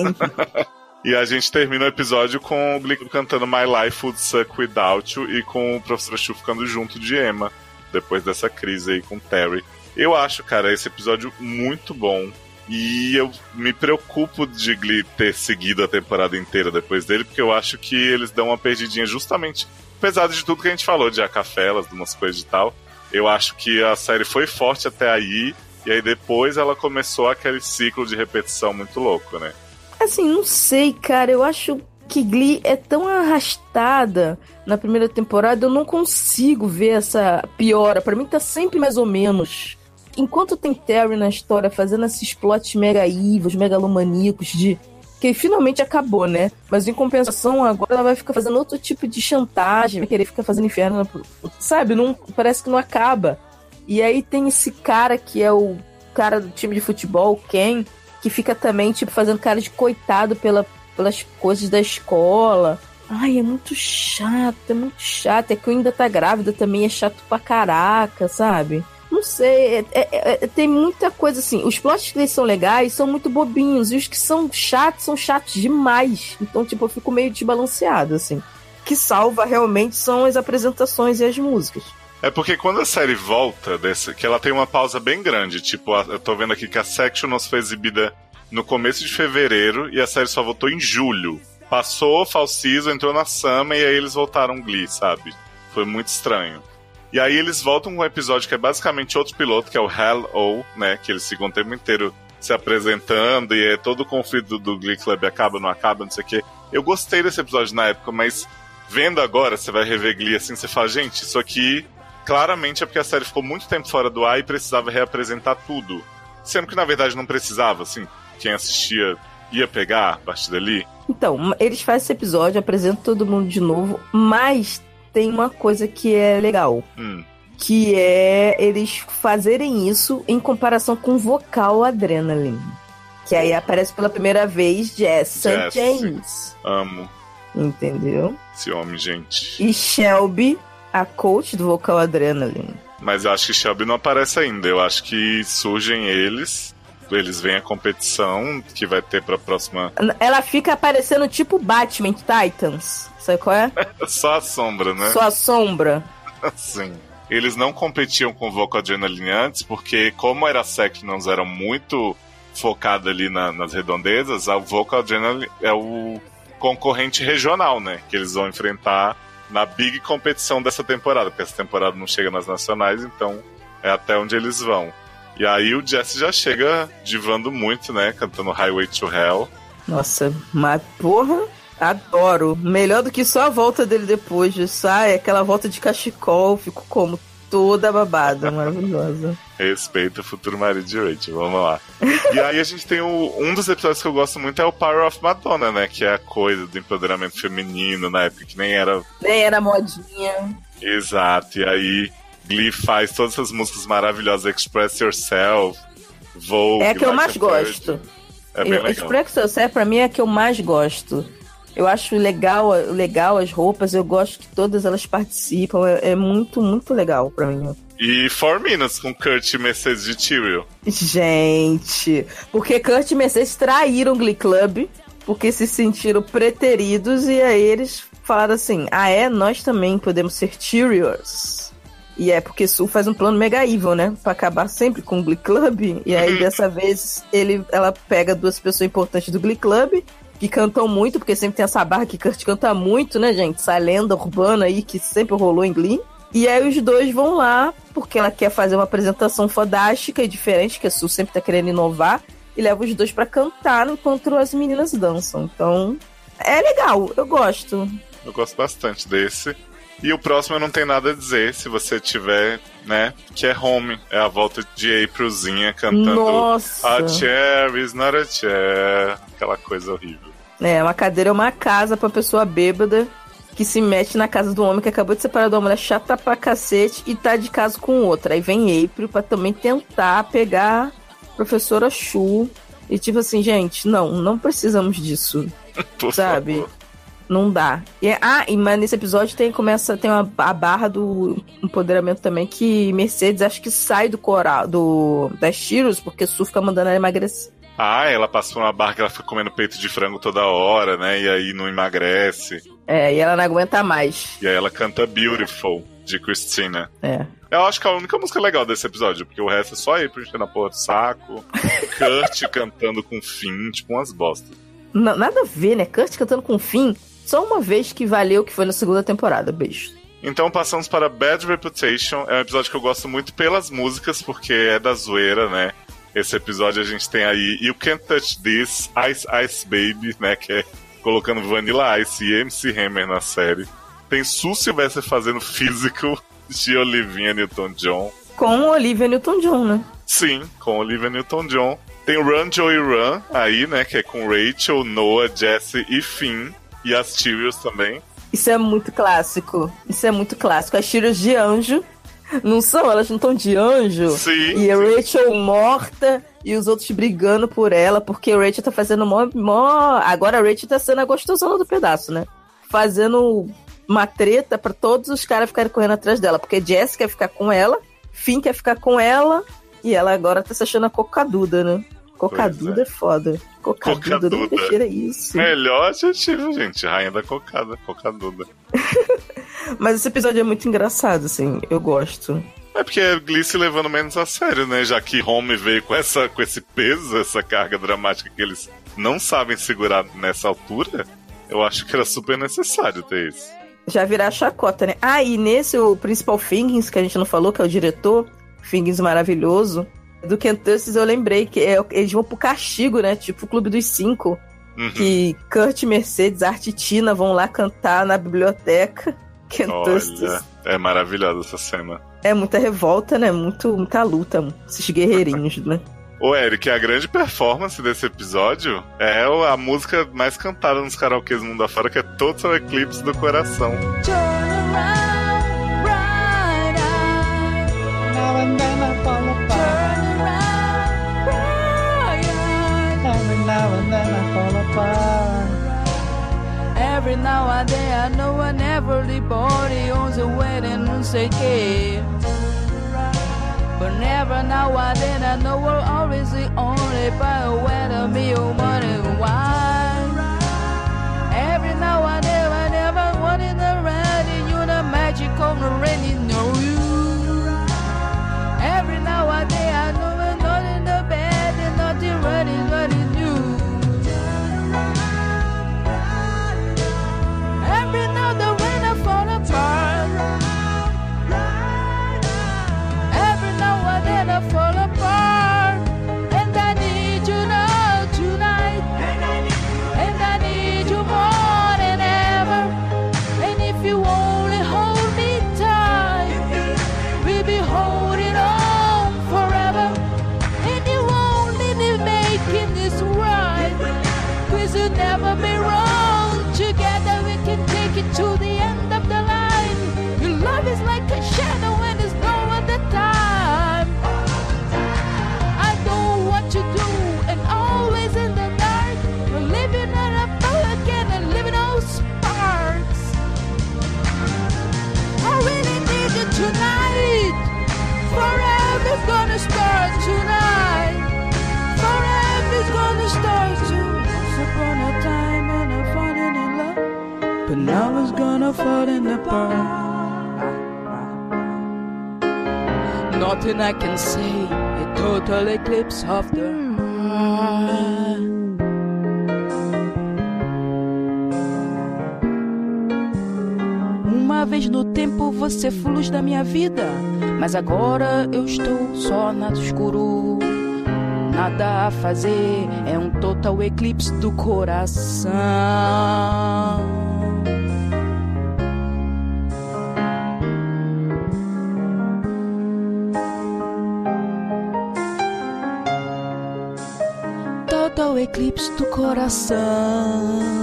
E a gente termina o episódio com o Glee cantando My Life Would Suck Without You e com o professor Chu ficando junto de Emma, depois dessa crise aí com Terry. Eu acho, cara, esse episódio muito bom. E eu me preocupo de Glee ter seguido a temporada inteira depois dele, porque eu acho que eles dão uma perdidinha justamente, apesar de tudo que a gente falou, de acafelas, de umas coisas e tal. Eu acho que a série foi forte até aí, e aí depois ela começou aquele ciclo de repetição muito louco, né? Assim, não sei, cara. Eu acho que Glee é tão arrastada na primeira temporada, eu não consigo ver essa piora. Pra mim tá sempre mais ou menos. Enquanto tem Terry na história fazendo esses plots mega evils, megalomaníacos de... que finalmente acabou, né? Mas em compensação, agora ela vai ficar fazendo outro tipo de chantagem, vai querer ficar fazendo inferno, sabe? Não, parece que não acaba. E aí tem esse cara que é o cara do time de futebol, o Ken, que fica também, tipo, fazendo cara de coitado pela, pelas coisas da escola. Ai, é muito chato, é muito chato. É que eu ainda tá grávida também, é chato pra caraca, sabe? Não sei, é, é, é, tem muita coisa assim. Os plots que eles são legais são muito bobinhos, e os que são chatos são chatos demais. Então, tipo, eu fico meio desbalanceado, assim. O que salva realmente são as apresentações e as músicas. É porque quando a série volta, desse, que ela tem uma pausa bem grande, tipo, a, eu tô vendo aqui que a Sectionals foi exibida no começo de fevereiro e a série só voltou em julho. Passou Fall Season, entrou na Summer e aí eles voltaram Glee, sabe? Foi muito estranho. E aí eles voltam com um episódio que é basicamente outro piloto, que é o Hello, né? Que eles ficam o tempo inteiro se apresentando e é todo o conflito do Glee Club acaba, não acaba, não sei o quê. Eu gostei desse episódio na época, mas vendo agora, você vai rever Glee assim, você fala, gente, isso aqui claramente é porque a série ficou muito tempo fora do ar e precisava reapresentar tudo. Sendo que na verdade não precisava, assim, quem assistia ia pegar a partir dali. Então, eles fazem esse episódio, apresentam todo mundo de novo, mas tem uma coisa que é legal. Hum. Que é eles fazerem isso em comparação com o vocal Adrenaline. Que aí aparece pela primeira vez Jess Saint James. Amo. Entendeu? Esse homem, gente. E Shelby, a coach do vocal Adrenaline. Mas eu acho que Shelby não aparece ainda. Eu acho que surgem eles, eles veem a competição que vai ter pra próxima... Ela fica aparecendo tipo Batman Titans. Sabe qual é? Só a sombra, né? Só a sombra. Sim. Eles não competiam com o Vocal Adrenaline antes, porque como era Sectionals eram muito focada ali na, nas redondezas, a Vocal Adrenaline é o concorrente regional, né? Que eles vão enfrentar na big competição dessa temporada, porque essa temporada não chega nas nacionais, então é até onde eles vão. E aí o Jesse já chega divando muito, né? Cantando Highway to Hell. Nossa, mas porra, adoro. Melhor do que só a volta dele depois, sai, aquela volta de cachecol, fico como toda babada, maravilhosa. Respeita o futuro marido de Rachel, vamos lá. E aí a gente tem o, um dos episódios que eu gosto muito é o Power of Madonna, né? Que é a coisa do empoderamento feminino na época que nem era... Nem era modinha. Exato, e aí Glee faz todas essas músicas maravilhosas, Express Yourself, Vogue... É a que eu Like mais a gosto. É bem eu, legal. Express Yourself pra mim é a que eu mais gosto. Eu acho legal, legal as roupas, eu gosto que todas elas participam, é, é muito, muito legal pra mim. E Four Minutes com Kurt e Mercedes de Tyrion. Gente, porque Kurt e Mercedes traíram o Glee Club porque se sentiram preteridos e aí eles falaram assim, ah é, nós também podemos ser Tyrions. E é porque Sue faz um plano mega evil, né? Pra acabar sempre com o Glee Club. E aí dessa vez ele, ela pega duas pessoas importantes do Glee Club que cantam muito, porque sempre tem essa barra que Kurt canta muito, né, gente? Essa lenda urbana aí que sempre rolou em Glee. E aí os dois vão lá, porque ela quer fazer uma apresentação fodástica e diferente, que a Sue sempre tá querendo inovar, e leva os dois pra cantar enquanto as meninas dançam. Então, é legal, eu gosto. Eu gosto bastante desse. E o próximo eu não tenho nada a dizer, se você tiver, né, que é Home. É a volta de Aprilzinha cantando Nossa. A chair is not a chair. Aquela coisa horrível. É, uma cadeira é uma casa pra pessoa bêbada que se mete na casa do homem que acabou de separar de uma mulher chata pra cacete e tá de casa com outra. Aí vem April pra também tentar pegar a professora Shu. E tipo assim, gente, não, não precisamos disso. Por sabe? favor. Não dá. E, ah, e, mas nesse episódio tem, começa, tem uma, a barra do empoderamento também, que Mercedes acho que sai do coral, do, das Tyrions, porque Sue fica mandando ela emagrecer. Ah, ela passou uma barra que ela fica comendo peito de frango toda hora, né? E aí não emagrece. É, e ela não aguenta mais. E aí ela canta Beautiful, de Christina. É. Eu acho que é a única música legal desse episódio, porque o resto é só aí pra encher na porra do saco. Kurt cantando com Finn, tipo umas bostas. N- nada a ver, né? Kurt cantando com Finn, só uma vez que valeu, que foi na segunda temporada. Beijo. Então passamos para Bad Reputation. É um episódio que eu gosto muito pelas músicas, porque é da zoeira, né? Esse episódio a gente tem aí You Can't Touch This, Ice Ice Baby, né? Que é colocando Vanilla Ice e M C Hammer na série. Tem Sue Sylvester fazendo Physical de Olivia Newton-John. Com Olivia Newton-John, né? Sim, com Olivia Newton-John. Tem Run, Joey Run aí, né? Que é com Rachel, Noah, Jesse e Finn. E as Tyrions também. Isso é muito clássico. Isso é muito clássico. As Tyrions de anjo. Não são? Elas não estão de anjo? Sim. E a sim. Rachel morta e os outros brigando por ela, porque a Rachel tá fazendo mó, mó... Agora a Rachel tá sendo a gostosona do pedaço, né? Fazendo uma treta pra todos os caras ficarem correndo atrás dela. Porque Jess quer ficar com ela, Finn quer ficar com ela, e ela agora tá se achando a cocaduda, né? Cocaduda é. é foda. Cocaduda, Cocaduda. não me tira isso. Melhor adjetivo, gente. Rainha da cocada, cocaduda. Mas esse episódio é muito engraçado, assim. Eu gosto. É porque é Glee se levando menos a sério, né? Já que Home veio com, essa, com esse peso, essa carga dramática que eles não sabem segurar nessa altura, eu acho que era super necessário ter isso. Já virar chacota, né? Ah, e nesse, o principal Figgins, que a gente não falou, que é o diretor, Figgins maravilhoso, do Kentucky, eu lembrei que é, eles vão pro castigo, né? Tipo o Clube dos Cinco. Uhum. Que Kurt, Mercedes, Art e Tina vão lá cantar na biblioteca. Olha, é maravilhosa essa cena. É muita revolta, né? Muito, muita luta, esses guerreirinhos, né? Ô, Eric, a grande performance desse episódio é a música mais cantada nos karaokês do mundo afora, que é Total Eclipse do Coração. Every now and then I know I never leave body on the wedding and say yeah. But never now and then I know we're always the only by whether me or money and wine. Every now and then I never wanted the ready, you the magic of the rainy know you. Every now and then I know we're not in the bed and nothing ready, ready new. Every now the rain I fall apart. Every now and then I fall apart. And I need you now tonight. And I need you more than ever. And if you only hold me tight, we'll be holding on forever. And you won't need me making this right, 'cause you'll never be wrong. Together we can take it to the end of the line. Your love is like a shadow and there's no other time. I know what you do and always in the dark. You're living on a again and living on sparks. I really need you tonight. but now it's gonna fall in apart. Nothing I can say, a total eclipse of the heart. Uma vez no tempo você foi luz da minha vida, mas agora eu estou só no escuro. Nada a fazer, é um total eclipse do coração. Total eclipse do coração.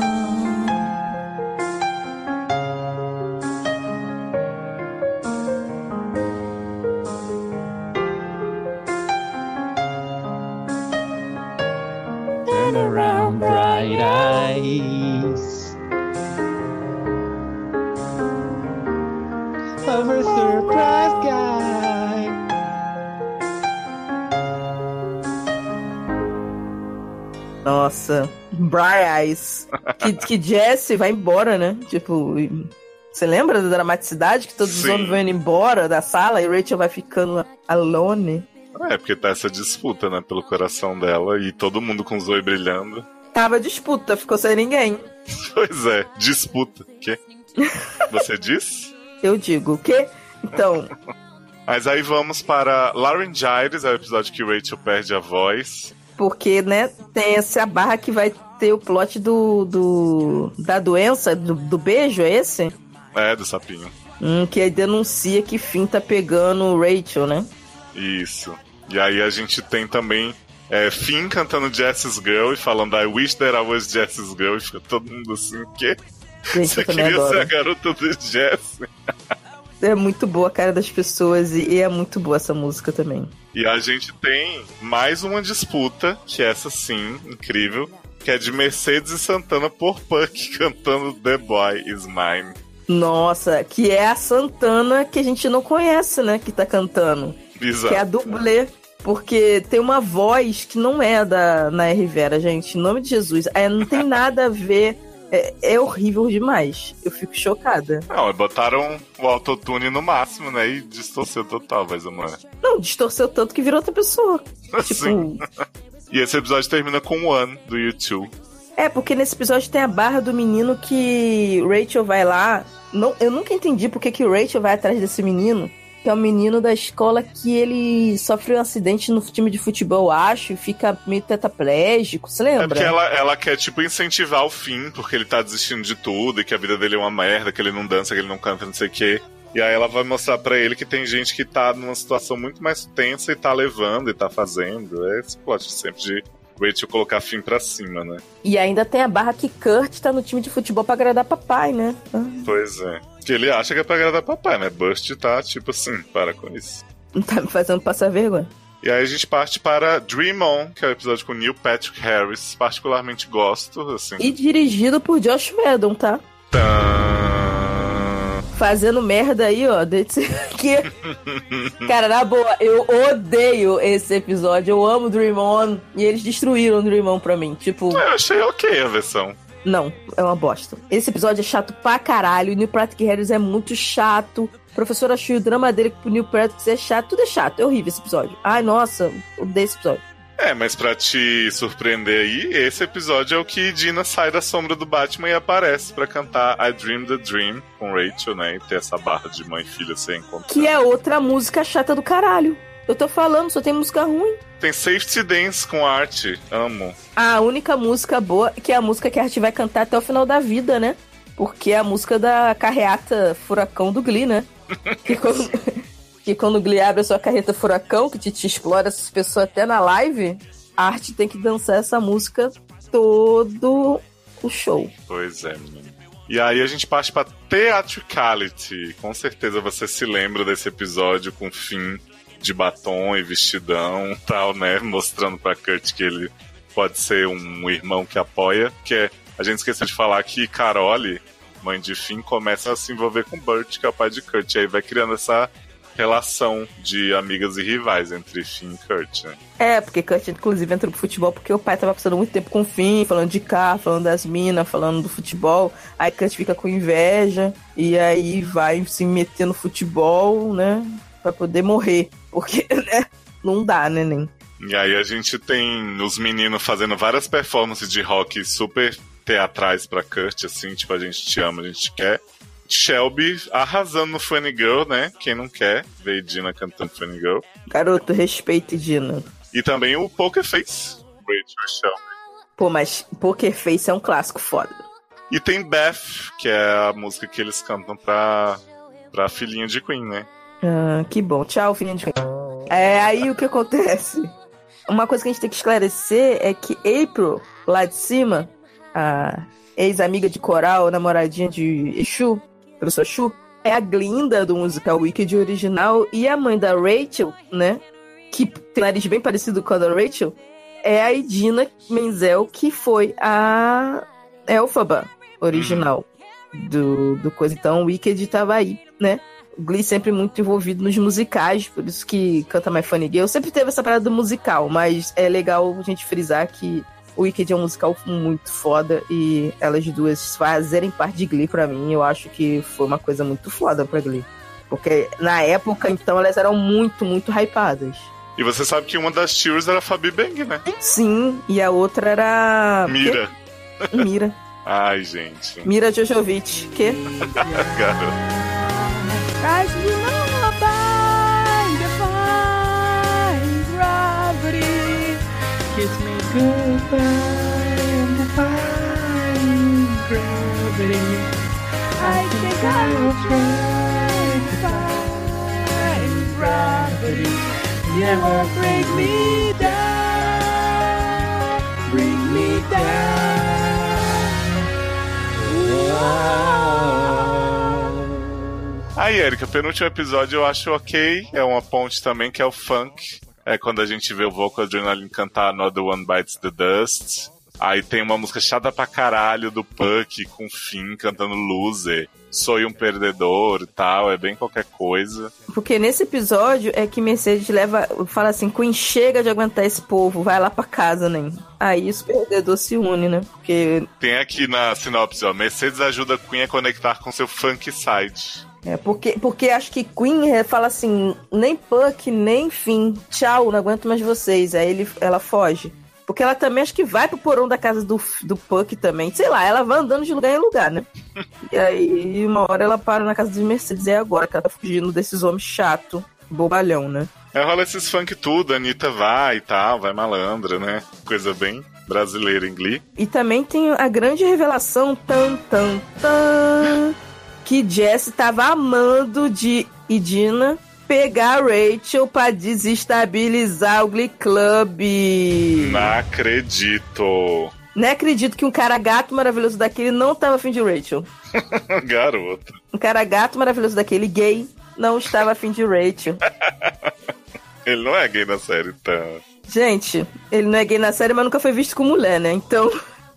Turn around, bright eyes. I'm a surprise guy. Nossa, Bright Eyes. Que, que Jesse vai embora, né? Tipo, você lembra da dramaticidade? Que todos Sim. os homens vão indo embora da sala e Rachel vai ficando alone. É, porque tá essa disputa, né, pelo coração dela e todo mundo com os olhos brilhando. Tava disputa, ficou sem ninguém. Pois é, disputa. Que? Você diz? Eu digo, o quê? Então, Mas aí vamos para Laryngitis, é o episódio que Rachel perde a voz. porque, né, tem essa barra que vai ter o plot do, do da doença, do, do beijo, é esse? É, do sapinho. Hum, que aí denuncia que Finn tá pegando o Rachel, né? Isso. E aí a gente tem também é, Finn cantando Jess's Girl e falando I wish that I was Jess's Girl. E fica todo mundo assim, o quê? Gente, Você eu também queria ser adoro. a garota do Jess? É muito boa a cara das pessoas e, e é muito boa essa música também. E a gente tem mais uma disputa, que é essa sim, incrível, que é de Mercedes e Santana por Puck cantando The Boy Is Mine. Nossa, que é a Santana que a gente não conhece, né? Que tá cantando. Bizarro. Que é a dublê. Porque tem uma voz que não é da Naya Rivera, gente. Em nome de Jesus. É, não tem nada a ver. É, é horrível demais. Eu fico chocada. Não, botaram o autotune no máximo, né? E distorceu total, mas não é. Não, distorceu tanto que virou outra pessoa. Sim. Tipo. E esse episódio termina com One, do YouTube. É, porque nesse episódio tem a barra do menino que Rachel vai lá. Não, eu nunca entendi porque que Rachel vai atrás desse menino. Que é o menino da escola que ele sofreu um acidente no time de futebol, acho, e fica meio tetraplégico. Você lembra? É porque ela, ela quer, tipo, incentivar o Finn, porque ele tá desistindo de tudo, e que a vida dele é uma merda, que ele não dança, que ele não canta, não sei o quê. E aí ela vai mostrar pra ele que tem gente que tá numa situação muito mais tensa e tá levando e tá fazendo. É esse plot sempre de Rachel colocar Finn pra cima, né? E ainda tem a barra que Kurt tá no time de futebol pra agradar papai, né? Ah, Pois é. Que ele acha que é pra agradar papai, né? Bust tá, tipo assim, para com isso. não tá me fazendo passar vergonha. E aí a gente parte para Dream On, que é o episódio com Neil Patrick Harris. Particularmente gosto, assim. E dirigido por Josh Whedon, tá? Tã... Fazendo merda aí, ó. Desse... que... Cara, na boa, eu odeio esse episódio. Eu amo Dream On. E eles destruíram Dream On pra mim. Tipo, Eu achei ok a versão. não, é uma bosta. Esse episódio é chato pra caralho. O Neil Patrick Harris é muito chato. O professor achou o drama dele pro Neil Patrick é chato. Tudo é chato. É horrível esse episódio. Ai, nossa, odeio esse episódio. É, mas pra te surpreender aí, esse episódio é o que Dina sai da sombra do Batman e aparece pra cantar I Dream the Dream com Rachel, né? E ter essa barra de mãe e filha sem encontrar. Que é outra música chata do caralho. Eu tô falando, só tem música ruim. Tem Safety Dance com arte. Amo. A única música boa, que é a música que a Art vai cantar até o final da vida, né? Porque é a música da carreata Furacão do Glee, né? Que quando, que quando o Glee abre a sua carreta Furacão, que te, te explora essas pessoas até na live, a Art tem que dançar essa música todo o show. Pois é, menino. E aí a gente parte pra Theatricality. Com certeza você se lembra desse episódio com Finn de batom e vestidão e tal, né? Mostrando pra Kurt que ele pode ser um irmão que apoia. Que é, a gente esqueceu de falar que Carole, mãe de Finn, começa a se envolver com Burt, que é o pai de Kurt. E aí vai criando essa relação de amigas e rivais entre Finn e Kurt, né? É, porque Kurt, inclusive, entrou pro futebol porque o pai tava passando muito tempo com o Finn, falando de carro, falando das minas, falando do futebol. Aí Kurt fica com inveja e aí vai se meter no futebol, né? Pra poder morrer. Porque, né? Não dá, né, nem. E aí a gente tem os meninos fazendo várias performances de rock super teatrais pra Kurt, assim, tipo, a gente te ama, a gente te quer. Shelby arrasando no Funny Girl, né? Quem não quer ver Dina cantando Funny Girl. Garoto, respeite Dina. E também o Poker Face, Rachel e Shelby. Pô, mas Poker Face é um clássico foda. E tem Beth, que é a música que eles cantam pra, pra filhinha de Queen, né? Ah, que bom. Tchau, filhinha de Queen. É, aí o que acontece? Uma coisa que a gente tem que esclarecer é que April, lá de cima, a ex-amiga de coral, namoradinha de Exu, professor Exu, é a Glinda do musical Wicked original, e a mãe da Rachel, né, que tem um nariz bem parecido com a da Rachel, é a Idina Menzel, que foi a Elphaba original do, do coisa. Então, Wicked tava aí, né? O Glee sempre muito envolvido nos musicais, por isso que canta My Funny Girl. Sempre teve essa parada do musical, mas é legal a gente frisar que o Wicked é um musical muito foda e elas duas fazerem parte de Glee, pra mim, eu acho que foi uma coisa muito foda pra Glee. Porque na época, então, elas eram muito, muito hypadas. E você sabe que uma das cheers era a Fabi Bang, né? Sim, e a outra era... Mira. Que? Mira. Ai, gente. Mira Jojovic. Que? Garoto. Rise me up by defying gravity. Kiss me goodbye and defying gravity. I think I will try defying gravity. Never break me down, bring me down. Aí, Erika, penúltimo episódio eu acho ok. É uma ponte também, que é o funk. É quando a gente vê o Vocal Adrenaline cantar Another One Bites the Dust. Aí tem uma música chata pra caralho do Puck com Finn cantando Loser. Sou um perdedor e tal, é bem qualquer coisa. Porque nesse episódio é que Mercedes leva, fala assim, Queen, chega de aguentar esse povo, vai lá pra casa, né? Aí o perdedor se une, né? Porque... Tem aqui na sinopse, ó, Mercedes ajuda Queen a conectar com seu funk side. É, porque, porque acho que Queen fala assim, nem Puck, nem Finn, tchau, não aguento mais vocês. Aí ele, ela foge. Porque ela também acho que vai pro porão da casa do, do Puck também. Sei lá, ela vai andando de lugar em lugar, né? E aí, uma hora ela para na casa dos Mercedes. É agora que ela tá fugindo desses homens chatos, bobalhão, né? É, rola esses funk tudo. A Anitta vai e tal, vai malandra, né? Coisa bem brasileira em Glee. E também tem a grande revelação, tan, tan, tan, que Jesse tava amando de Idina pegar a Rachel pra desestabilizar o Glee Club. Não acredito. Não acredito que um cara gato maravilhoso daquele não tava afim de Rachel. Garoto. Um cara gato maravilhoso daquele gay não estava afim de Rachel. Ele não é gay na série, tá? Gente, ele não é gay na série, mas nunca foi visto com mulher, né? Então...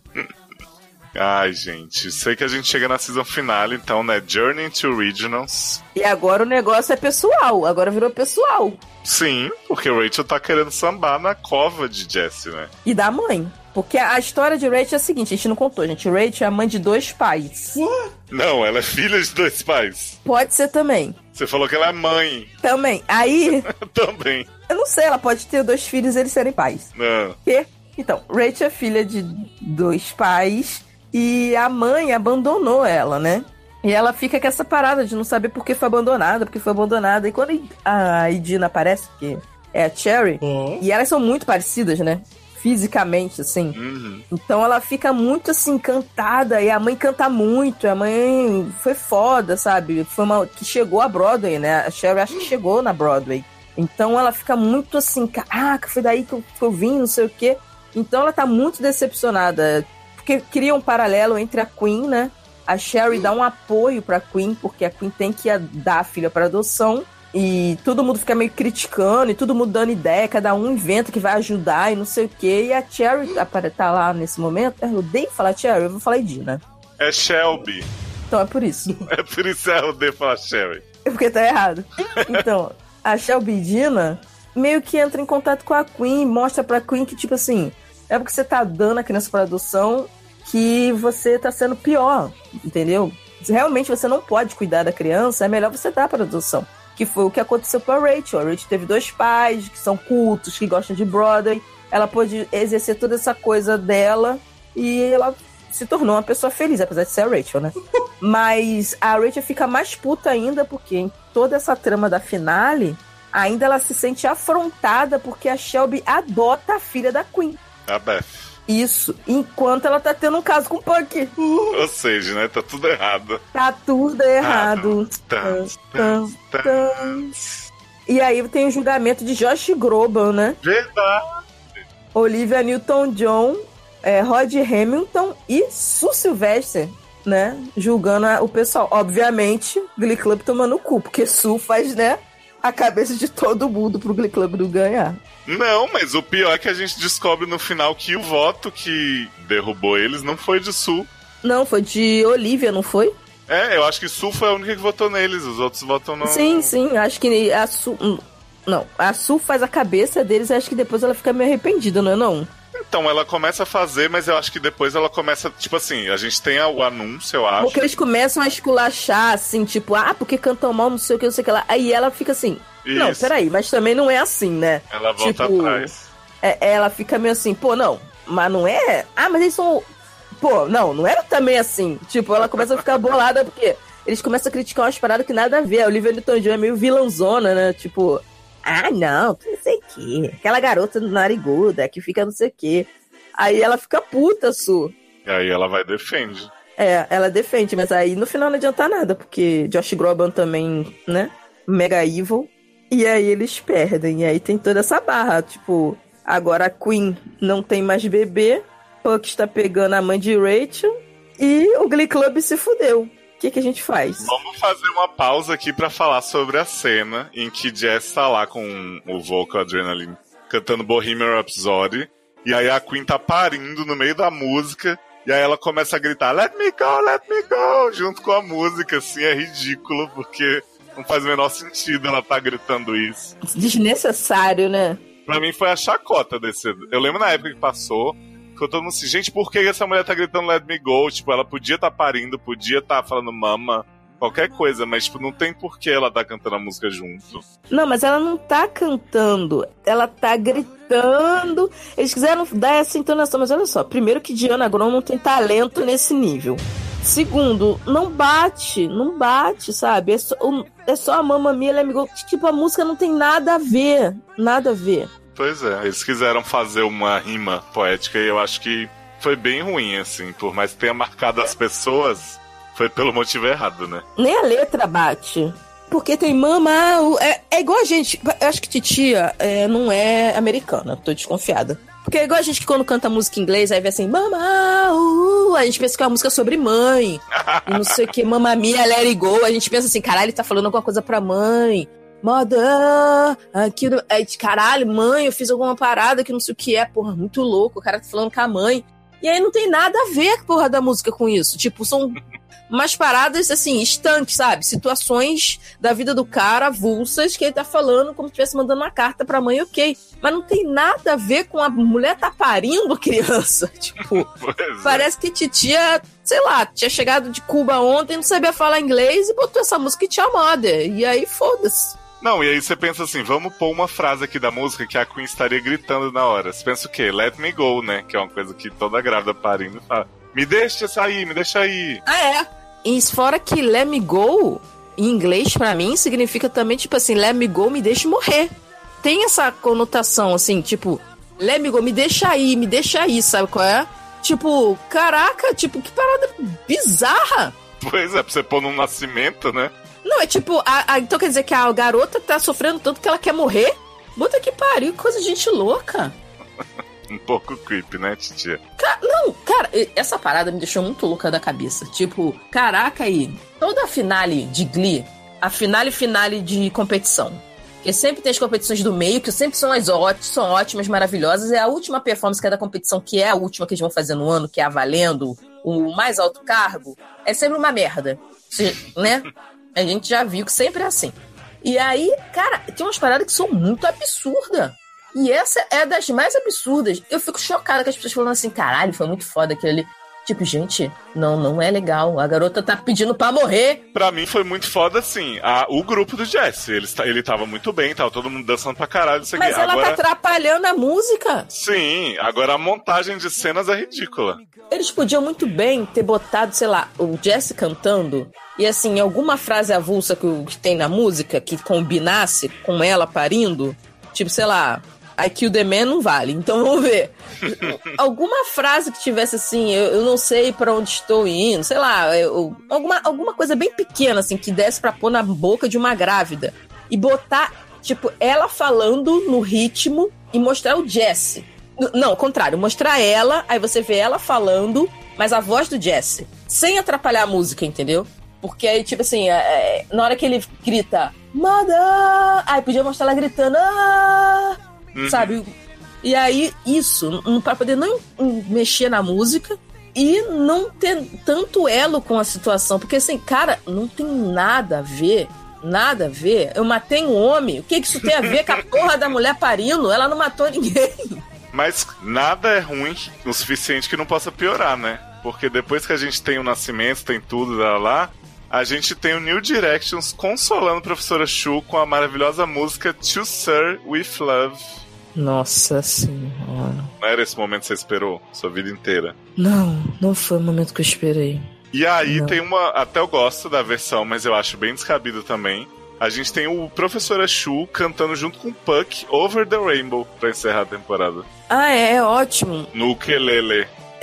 Ai, gente, sei que a gente chega na season finale, então, né? Journey to Regionals. E agora o negócio é pessoal, agora virou pessoal. Sim, porque Rachel tá querendo sambar na cova de Jesse, né? E da mãe. Porque a história de Rachel é a seguinte, a gente não contou, gente. Rachel é a mãe de dois pais. Não, ela é filha de dois pais. Pode ser também. Você falou que ela é mãe. Também. Aí... Também. Eu não sei, ela pode ter dois filhos e eles serem pais. Não. E, então, Rachel é filha de dois pais... E a mãe abandonou ela, né? E ela fica com essa parada de não saber por que foi abandonada, porque foi abandonada. E quando a Idina aparece, que é a Cherry, uhum. E elas são muito parecidas, né? Fisicamente, assim. Uhum. Então ela fica muito, assim, encantada. E a mãe canta muito. A mãe foi foda, sabe? Foi uma que chegou a Broadway, né? A Cherry acho que chegou na Broadway. Então ela fica muito assim, caraca, foi daí que eu, que eu vim, não sei o quê. Então ela tá muito decepcionada. Porque cria um paralelo entre a Queen, né? A Sherry dá um apoio pra Queen, porque a Queen tem que dar a filha pra adoção. E todo mundo fica meio criticando, e todo mundo dando ideia, cada um inventa que vai ajudar e não sei o quê. E a Cherry tá lá nesse momento. Eu odeio falar Cherry, eu vou falar Idina. É Shelby. Então é por isso. É por isso que eu odeio falar Sherry. Porque tá errado. Então, a Shelby Dina meio que entra em contato com a Queen, mostra pra Queen que, tipo assim, é porque você tá dando a criança pra adoção que você tá sendo pior, entendeu? Se realmente você não pode cuidar da criança, é melhor você dar pra adoção. Que foi o que aconteceu com a Rachel. A Rachel teve dois pais que são cultos, que gostam de Broadway. Ela pôde exercer toda essa coisa dela e ela se tornou uma pessoa feliz, apesar de ser a Rachel, né? Mas a Rachel fica mais puta ainda porque em toda essa trama da finale, ainda ela se sente afrontada porque a Shelby adota a filha da Queen. A Beth. Isso, enquanto ela tá tendo um caso com o Puck. Ou seja, né? Tá tudo errado. Tá tudo errado. Tan, Tan, tan, tan. E aí tem o julgamento de Josh Groban, né? Verdade. Olivia Newton-John, é, Rod Hamilton e Sue Sylvester, né? Julgando a- o pessoal. Obviamente, Glee Club tomando o cu, porque Sue faz, né? A cabeça de todo mundo pro Glee Club não ganhar. Não, mas o pior é que a gente descobre no final que o voto que derrubou eles não foi de Sul. Não, foi de Olivia, não foi? É, eu acho que Sul foi a única que votou neles, os outros votam no... Sim, sim, acho que a Su... hum, Não, a Su faz a cabeça deles e acho que depois ela fica meio arrependida, não é não? Então, ela começa a fazer, mas eu acho que depois ela começa, tipo assim, a gente tem o anúncio, eu acho. Porque eles começam a esculachar, assim, tipo, ah, porque cantam mal, não sei o que, não sei o que lá. Aí ela fica assim, não, Isso. peraí, mas também não é assim, né? Ela volta tipo, atrás. É, ela fica meio assim, pô, não, mas não é... Ah, mas eles são... Pô, não, não era também assim. Tipo, ela começa a ficar bolada porque eles começam a criticar umas paradas que nada a ver. A Olivia Newton-John é meio vilãozona, né? Tipo, ah, não, não sei o quê. Aquela garota nariguda que fica não sei o quê. Aí ela fica puta, Su. E aí ela vai e defende. É, ela defende, mas aí no final não adianta nada, porque Josh Groban também, né? Mega evil. E aí eles perdem. E aí tem toda essa barra. Tipo, agora a Queen não tem mais bebê. Puck está pegando a mãe de Rachel. E o Glee Club se fudeu. O que, que a gente faz? Vamos fazer uma pausa aqui pra falar sobre a cena em que Jess tá lá com o vocal Adrenaline cantando Bohemian Rhapsody. E aí a Queen tá parindo no meio da música. E aí ela começa a gritar, let me go, let me go, junto com a música, assim, é ridículo, porque não faz o menor sentido ela tá gritando isso. Desnecessário, né? Pra mim foi a chacota desse... Eu lembro na época que passou, ficou todo mundo assim, gente, por que essa mulher tá gritando let me go? Tipo, ela podia tá parindo, podia tá falando mama, qualquer coisa, mas tipo, não tem por que ela tá cantando a música junto. Não, mas ela não tá cantando, ela tá gritando. Eles quiseram dar essa entonação, mas olha só, primeiro que Diana Grom não tem talento nesse nível. Segundo, não bate, não bate, sabe? É só, é só a Mamma Mia, ela é amigo. Tipo, a música não tem nada a ver, nada a ver. Pois é, eles quiseram fazer uma rima poética e eu acho que foi bem ruim, assim, por mais que tenha marcado as pessoas, foi pelo motivo errado, né? Nem a letra bate. Porque tem mama. uh, É, é igual a gente. Eu acho que Titia é, não é americana, tô desconfiada. Porque é igual a gente que quando canta música em inglês, aí vê assim, mama, uh, a gente pensa que é uma música sobre mãe. E não sei o que, Mamma Mia, let it go. A gente pensa assim, caralho, ele tá falando alguma coisa pra mãe. Mother, aquilo. Aí, caralho, mãe, eu fiz alguma parada que não sei o que é, porra, muito louco. O cara tá falando com a mãe. E aí não tem nada a ver, porra, da música com isso. Tipo, são umas paradas, assim, estanques, sabe? Situações da vida do cara, avulsas, que ele tá falando como se estivesse mandando uma carta pra mãe, ok. Mas não tem nada a ver com a mulher tá parindo a criança. Tipo, Pois parece que titia, sei lá, tinha chegado de Cuba ontem, não sabia falar inglês e botou essa música e tinha mother. E aí, foda-se. Não, e aí você pensa assim, vamos pôr uma frase aqui da música que a Queen estaria gritando na hora. Você pensa o quê? Let me go, né? Que é uma coisa que toda grávida parindo fala. Me deixa sair, me deixa ir. Ah, é. E fora que let me go, em inglês, pra mim, significa também, tipo assim, let me go, me deixa morrer. Tem essa conotação, assim, tipo, let me go, me deixa aí, me deixa aí, sabe qual é? Tipo, caraca, tipo, que parada bizarra. Pois é, pra você pôr num nascimento, né? Não, é tipo, a, a, então quer dizer que a garota tá sofrendo tanto que ela quer morrer? Puta que pariu, que coisa de gente louca. Um pouco creepy, né, titia? Ca- não, cara, essa parada me deixou muito louca da cabeça. Tipo, caraca aí, toda a finale de Glee, a finale finale de competição, que sempre tem as competições do meio, que sempre são as ótimas, são ótimas, maravilhosas, é a última performance que é da competição, que é a última que eles vão fazer no ano, que é a valendo, o mais alto cargo, é sempre uma merda, né? A gente já viu que sempre é assim. E aí, cara, tem umas paradas que são muito absurdas. E essa é das mais absurdas. Eu fico chocada com as pessoas falando assim, caralho, foi muito foda aquilo ali. Tipo, gente, não, não é legal. A garota tá pedindo pra morrer. Pra mim foi muito foda, assim, a, o grupo do Jesse. Ele, ele tava muito bem, tava todo mundo dançando pra caralho. Isso aqui. Mas ela agora... tá atrapalhando a música. Sim, agora a montagem de cenas é ridícula. Eles podiam muito bem ter botado, sei lá, o Jesse cantando e, assim, alguma frase avulsa que, que tem na música que combinasse com ela parindo. Tipo, sei lá, I kill the man não vale, então vamos ver. Alguma frase que tivesse assim, eu, eu não sei pra onde estou indo, sei lá, eu, alguma, alguma coisa bem pequena, assim, que desse pra pôr na boca de uma grávida. E botar, tipo, ela falando no ritmo e mostrar o Jesse. Não, ao contrário, mostrar ela, aí você vê ela falando, mas a voz do Jesse, sem atrapalhar a música, entendeu? Porque aí, tipo assim, é, na hora que ele grita, Mother! Aí podia mostrar ela gritando, ah! Uhum. Sabe? E aí, isso, pra poder não mexer na música e não ter tanto elo com a situação. Porque assim, cara, não tem nada a ver, nada a ver. Eu matei um homem, o que que isso tem a ver com a porra da mulher parindo? Ela não matou ninguém. Mas nada é ruim o suficiente que não possa piorar, né? Porque depois que a gente tem o Nascimento, tem tudo lá, lá a gente tem o New Directions consolando a professora Shu com a maravilhosa música To Sir With Love. Nossa senhora. Não era esse momento que você esperou sua vida inteira? Não, não foi o momento que eu esperei. E aí não. Tem uma... Até eu gosto da versão, mas eu acho bem descabido também. A gente tem o Professora Shu cantando junto com o Puck Over the Rainbow pra encerrar a temporada. Ah, é, é ótimo. No ukulele.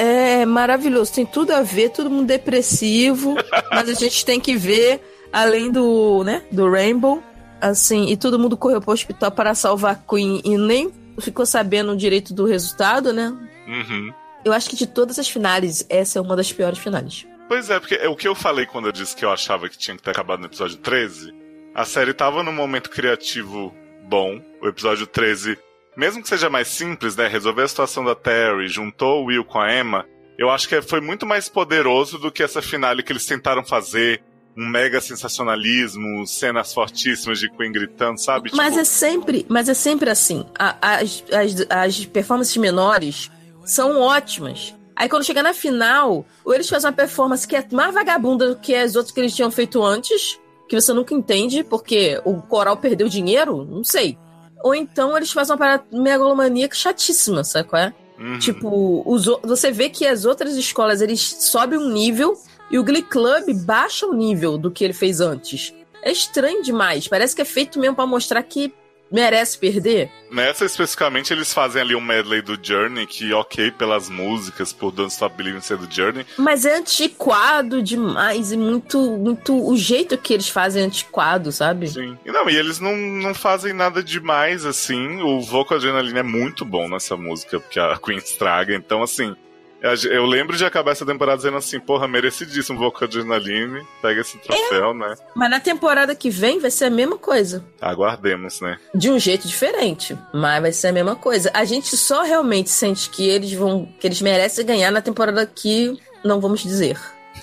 É maravilhoso, tem tudo a ver, todo mundo depressivo, mas a gente tem que ver, além do, né, do Rainbow, assim, e todo mundo correu pro hospital para salvar a Queen e nem ficou sabendo direito do resultado, né? Uhum. Eu acho que de todas as finais, essa é uma das piores finais. Pois é, porque o que eu falei quando eu disse que eu achava que tinha que ter acabado no episódio treze, a série tava num momento criativo bom, o episódio treze... Mesmo que seja mais simples, né, resolver a situação da Terry, juntou o Will com a Emma, eu acho que foi muito mais poderoso do que essa finale que eles tentaram fazer, um mega sensacionalismo, cenas fortíssimas de Queen gritando, sabe? Mas tipo... é sempre, mas é sempre assim, a, as, as, as performances menores são ótimas. Aí quando chega na final, ou eles fazem uma performance que é mais vagabunda do que as outras que eles tinham feito antes, que você nunca entende, porque o coral perdeu dinheiro, não sei. Ou então eles fazem uma parada megalomaníaca chatíssima, sabe qual é? Uhum. Tipo, os, você vê que as outras escolas, eles sobem um nível e o Glee Club baixa o nível do que ele fez antes. É estranho demais. Parece que é feito mesmo pra mostrar que merece perder. Nessa, especificamente, eles fazem ali um medley do Journey, que ok pelas músicas, por Don't Stop Believing ser do Journey. Mas é antiquado demais e muito, muito... O jeito que eles fazem é antiquado, sabe? Sim. E não, e eles não, não fazem nada demais, assim. O vocal Adrenaline é muito bom nessa música, porque a Queen estraga. Então, assim... Eu lembro de acabar essa temporada dizendo assim, porra, merecidíssimo Vocal Adrenaline, pega esse troféu, é, né? Mas na temporada que vem vai ser a mesma coisa. Aguardemos, né? De um jeito diferente, mas vai ser a mesma coisa. A gente só realmente sente que eles vão, que eles merecem ganhar na temporada que não vamos dizer.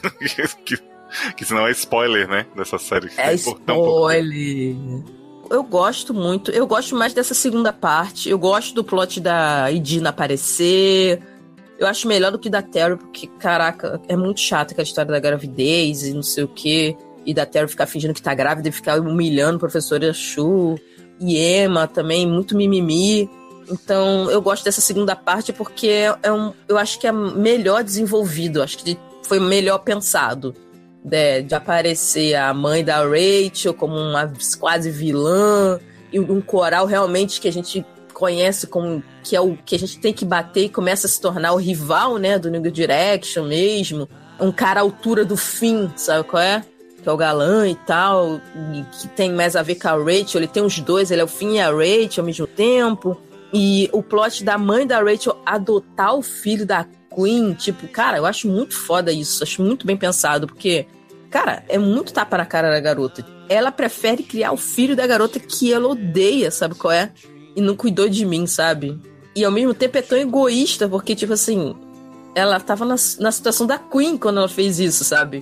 que, que senão é spoiler, né? Dessa série. Que é spoiler. Um eu gosto muito, eu gosto mais dessa segunda parte, eu gosto do plot da Idina aparecer... Eu acho melhor do que da Terry, porque, caraca, é muito chato aquela história da gravidez e não sei o quê. E da Terry ficar fingindo que tá grávida e ficar humilhando a professora Shu. E Emma também, muito mimimi. Então, eu gosto dessa segunda parte porque é um, eu acho que é melhor desenvolvido. Acho que foi melhor pensado. De, de aparecer a mãe da Rachel como uma quase vilã. E um coral realmente que a gente... conhece como que é o que a gente tem que bater e começa a se tornar o rival, né, do New Direction mesmo. Um cara à altura do Finn, sabe qual é? Que é o galã e tal, e que tem mais a ver com a Rachel. Ele tem os dois, ele é o Finn e a Rachel ao mesmo tempo. E o plot da mãe da Rachel adotar o filho da Queen, tipo, cara, eu acho muito foda isso, acho muito bem pensado, porque, cara, é muito tapa na cara da garota. Ela prefere criar o filho da garota que ela odeia, sabe qual é? E não cuidou de mim, sabe? E ao mesmo tempo é tão egoísta, porque, tipo assim, ela tava na, na situação da Queen quando ela fez isso, sabe?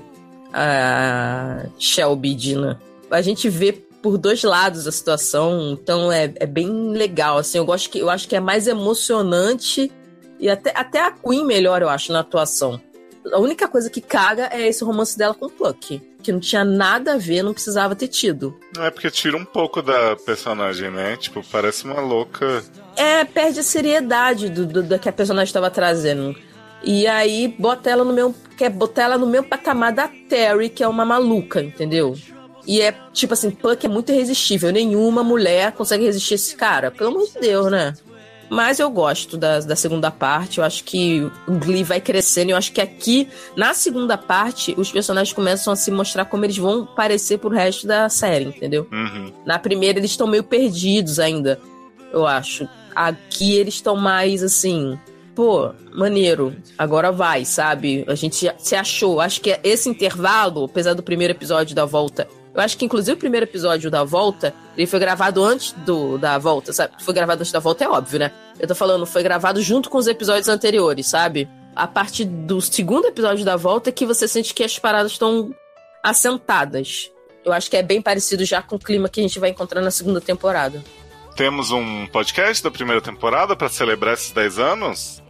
a Shelby e Dina. A gente vê por dois lados a situação, então é, é bem legal, assim, eu, gosto que, eu acho que é mais emocionante e até, até a Queen melhor, eu acho, na atuação. A única coisa que caga é esse romance dela com o Puck, que não tinha nada a ver, não precisava ter tido. Não é porque tira um pouco da personagem, né? Tipo, parece uma louca. É, perde a seriedade do, do, do que a personagem estava trazendo. E aí bota ela no mesmo, quer botar ela no mesmo patamar da Terry, que é uma maluca, entendeu? E é tipo assim, Puck é muito irresistível. Nenhuma mulher consegue resistir esse cara. Pelo amor de Deus, né? Mas eu gosto da, da segunda parte. Eu acho que o Glee vai crescendo. Eu acho que aqui, na segunda parte, os personagens começam a se mostrar como eles vão parecer pro resto da série, entendeu? Uhum. Na primeira, eles estão meio perdidos ainda, eu acho. Aqui, eles estão mais assim... Pô, maneiro, agora vai, sabe? A gente se achou. Acho que esse intervalo, apesar do primeiro episódio da volta... Eu acho que, inclusive, o primeiro episódio da volta, ele foi gravado antes do, da volta, sabe? Foi gravado antes da volta, é óbvio, né? Eu tô falando, foi gravado junto com os episódios anteriores, sabe? A partir do segundo episódio da volta é que você sente que as paradas estão assentadas. Eu acho que é bem parecido já com o clima que a gente vai encontrar na segunda temporada. Temos um podcast da primeira temporada pra celebrar esses dez anos?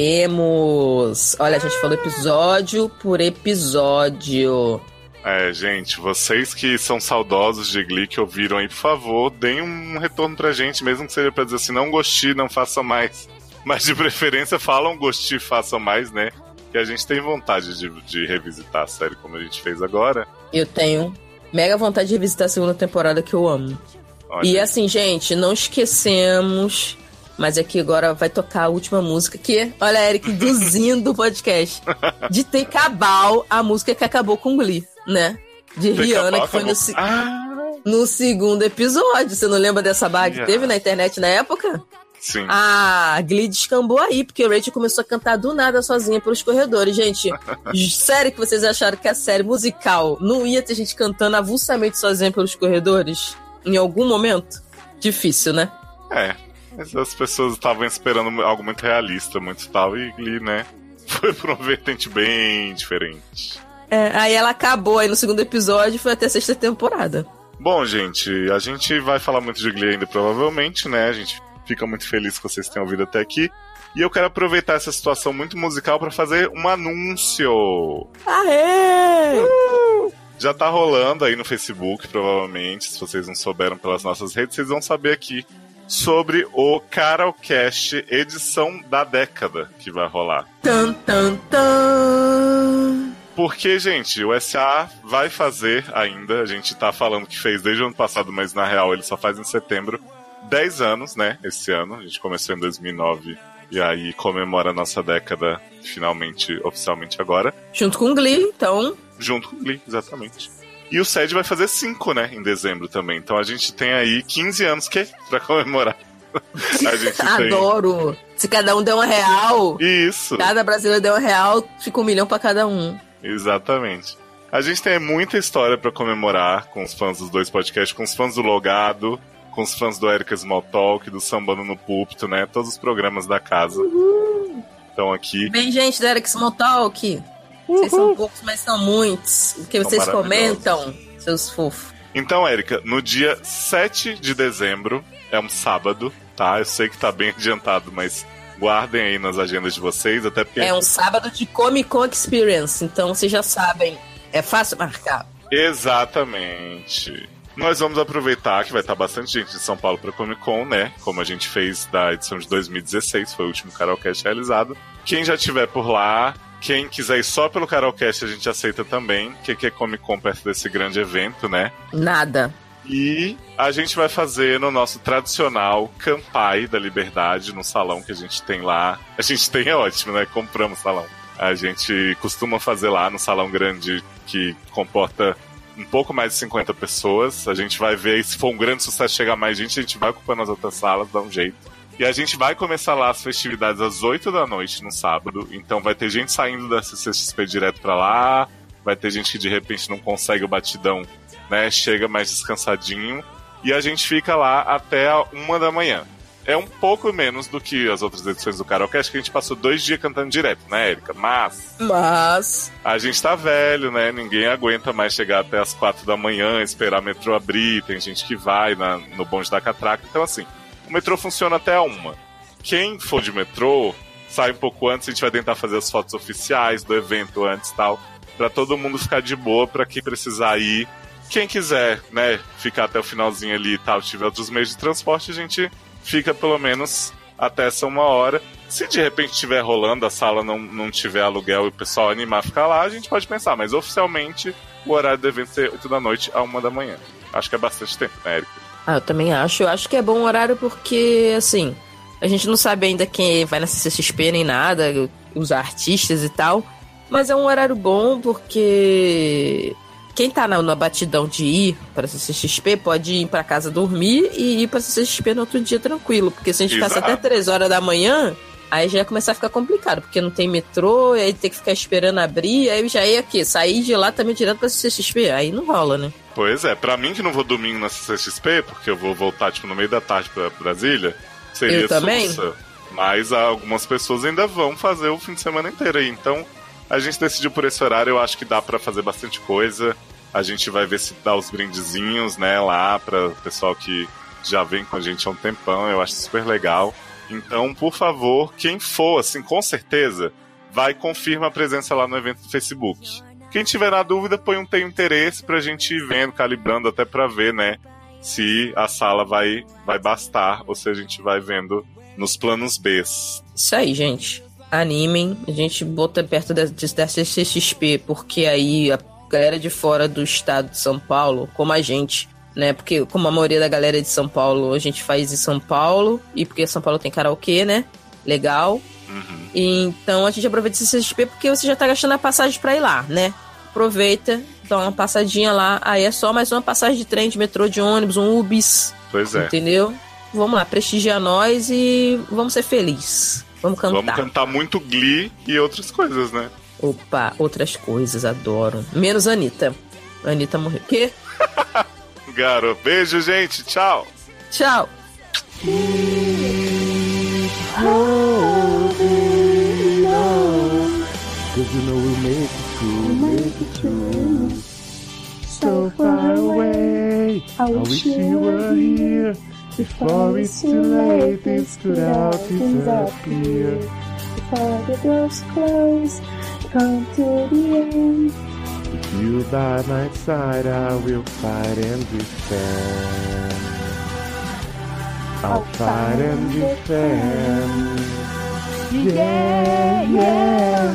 Temos! Olha, a gente falou episódio por episódio. É, gente, vocês que são saudosos de Glee, que ouviram aí, por favor, deem um retorno pra gente, mesmo que seja pra dizer assim, não gostei, não faça mais. Mas de preferência falam gostei, faça mais, né? Que a gente tem vontade de, de revisitar a série como a gente fez agora. Eu tenho mega vontade de revisitar a segunda temporada, que eu amo. Olha. E assim, gente, não esquecemos... Mas aqui agora vai tocar a última música, que, olha, Eric, induzindo o podcast. De Take a Bow, a música que acabou com Glee, né? De Take Rihanna, a que foi no, acabou... ah. no segundo episódio. Você não lembra dessa barra que Yeah. teve na internet na época? Sim. A Glee descambou aí, porque o Rachel começou a cantar do nada sozinha pelos corredores. Gente, sério que vocês acharam que a série musical não ia ter gente cantando avulsamente sozinha pelos corredores? Em algum momento? Difícil, né? É. Mas as pessoas estavam esperando algo muito realista, muito tal, e Glee, né? Foi pra uma vertente bem diferente. É, aí ela acabou aí no segundo episódio e foi até a sexta temporada. Bom, gente, a gente vai falar muito de Glee ainda, provavelmente, né? A gente fica muito feliz que vocês tenham ouvido até aqui. E eu quero aproveitar essa situação muito musical pra fazer um anúncio. Aê! Uh! Já tá rolando aí no Facebook, provavelmente. Se vocês não souberam pelas nossas redes, vocês vão saber aqui sobre o Carolcast edição da década que vai rolar. Tan, tan, tan. Porque, gente, o S A vai fazer ainda, a gente tá falando que fez desde o ano passado, mas na real ele só faz em setembro, dez anos, né, esse ano. A gente começou em dois mil e nove e aí comemora a nossa década finalmente, oficialmente agora. Junto com o Glee, então... Junto com o Glee, exatamente. E o S E D vai fazer cinco, né, em dezembro também. Então a gente tem aí quinze anos que pra comemorar. A gente Adoro! Tem... Se cada um der um real... Isso! Cada brasileiro der um real, fica um milhão pra cada um. Exatamente. A gente tem muita história pra comemorar com os fãs dos dois podcasts, com os fãs do Logado, com os fãs do Erika Smalltalk, do Sambando no Púlpito, né? Todos os programas da casa. Uhul. Estão aqui. Bem, gente do Erika Smalltalk. Vocês são poucos, mas são muitos. O que São vocês comentam, seus fofos. Então, Erika, no dia sete de dezembro, é um sábado, tá? Eu sei que tá bem adiantado, mas guardem aí nas agendas de vocês, até porque... É um sábado de Comic Con Experience, então vocês já sabem. É fácil marcar. Exatamente. Nós vamos aproveitar que vai estar bastante gente de São Paulo para Comic Con, né? Como a gente fez da edição de dois mil e dezesseis, foi o último Carolcast realizado. Quem já estiver por lá, quem quiser ir só pelo Carolcast, a gente aceita também. O que é Comic Con perto desse grande evento, né? Nada. E a gente vai fazer no nosso tradicional Campai da Liberdade, no salão que a gente tem lá. A gente tem, é ótimo, né? Compramos salão. A gente costuma fazer lá no salão grande que comporta um pouco mais de cinquenta pessoas. A gente vai ver, se for um grande sucesso chegar mais gente, a gente vai ocupando as outras salas, dá um jeito. E a gente vai começar lá as festividades às oito da noite no sábado. Então vai ter gente saindo da C C X P direto pra lá. Vai ter gente que de repente não consegue o batidão, né? Chega mais descansadinho. E a gente fica lá até a uma da manhã. é um pouco menos do que as outras edições do karaokê. Acho que a gente passou dois dias cantando direto, né, Erika? Mas... Mas... a gente tá velho, né? Ninguém aguenta mais chegar até as quatro da manhã, esperar o metrô abrir. Tem gente que vai na, no bonde da catraca. Então, assim, o metrô funciona até a uma. Quem for de metrô, sai um pouco antes. A gente vai tentar fazer as fotos oficiais do evento antes e tal, pra todo mundo ficar de boa, pra quem precisar ir. Quem quiser, né, ficar até o finalzinho ali e tal, tiver outros meios de transporte, a gente fica pelo menos até essa uma hora. Se de repente estiver rolando, a sala não, não tiver aluguel e o pessoal animar a ficar lá, a gente pode pensar. Mas oficialmente o horário do evento é oito da noite a uma da manhã. Acho que é bastante tempo, né, Erika? Ah, eu também acho. Eu acho que é bom o horário porque, assim, a gente não sabe ainda quem vai na C C X P nem nada, os artistas e tal. Mas é um horário bom porque... quem tá na, na batidão de ir pra C C X P pode ir pra casa dormir e ir pra C C X P no outro dia tranquilo. Porque se a gente ficasse até três horas da manhã, aí já ia começar a ficar complicado. Porque não tem metrô, aí tem que ficar esperando abrir, aí já ia aqui, sair de lá também direto pra C C X P. Aí não rola, né? Pois é, pra mim que não vou domingo na C C X P, porque eu vou voltar tipo no meio da tarde pra Brasília, seria eu também. sussa. Mas algumas pessoas ainda vão fazer o fim de semana inteiro aí. Então a gente decidiu por esse horário, eu acho que dá pra fazer bastante coisa. A gente vai ver se dá os brindezinhos, né, lá para o pessoal que já vem com a gente há um tempão. Eu acho super legal. Então, por favor, quem for, assim, com certeza, vai e confirma a presença lá no evento do Facebook. Quem tiver na dúvida, põe um tem interesse pra gente ir vendo, calibrando até pra ver, né, se a sala vai, vai bastar ou se a gente vai vendo nos planos B. Isso aí, gente. Animem. A gente bota perto da, da C C X P, porque aí... a galera de fora do estado de São Paulo, como a gente, né? Porque como a maioria da galera é de São Paulo, a gente faz em São Paulo, e porque São Paulo tem karaokê, né? Legal. Uhum. Então a gente aproveita esse C C X P porque você já tá gastando a passagem pra ir lá, né? Aproveita, dá uma passadinha lá, aí é só mais uma passagem de trem, de metrô, de ônibus, um Ubis. Pois é. Entendeu? Vamos lá, prestigia nós e vamos ser felizes. Vamos cantar. Vamos cantar muito Glee e outras coisas, né? Opa, outras coisas, adoro. Menos a Anitta. A Anitta morreu. Quê? Garoto, beijo, gente. Tchau. Tchau. Cause you know we'll make it through, make it through. So far away, I wish you were here. Before it's too late, this could all disappear. Before the doors close, come to the end. With you by my side, I will fight and defend. I'll fight and defend. Yeah, yeah.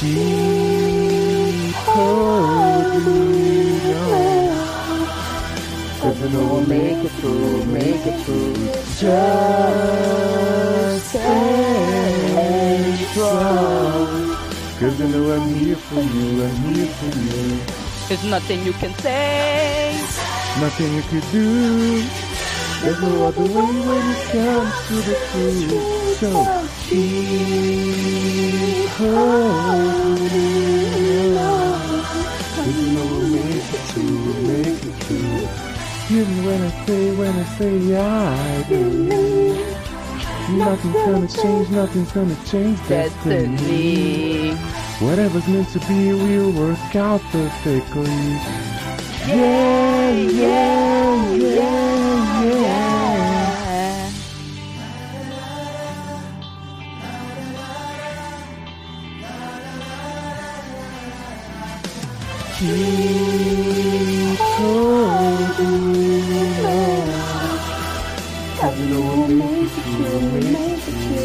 Keep holding on. Cause I know we'll make it through, make it through. Just stay strong. Cause I know I'm here for you, I'm here for you. There's nothing you can say. Nothing you could do. There's no other way when it comes to the truth. So keep holding on. Cause you know we'll make it through, make it through. Even when I say, when I say I believe. Nothing's gonna change, nothing's gonna change destiny. Whatever's meant to be will work out perfectly. Yeah, yeah, yeah, yeah. Keep holding on. Cause you know we'll make it through, we'll make it through.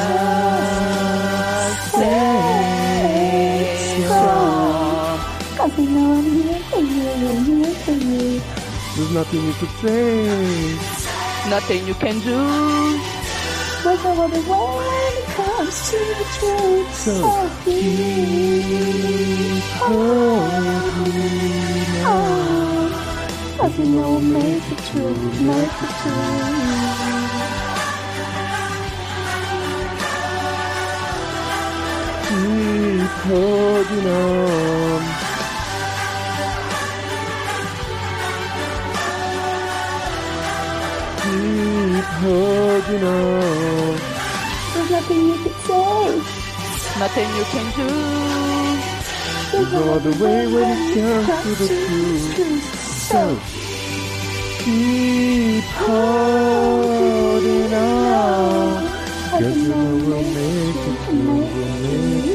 Just stay strong. Cause I know I'm here for you, I'm here for you. There's nothing you could say. Nothing you can do. There's no other way when it comes to the truth. So keep holding on. Cause you know we'll make it through, make it through. Keep holding on. Keep holding on. There's nothing you can say. Nothing you can do. There's All the way when it comes to the truth. So keep holding on. Cause you know we'll make it through, we'll make it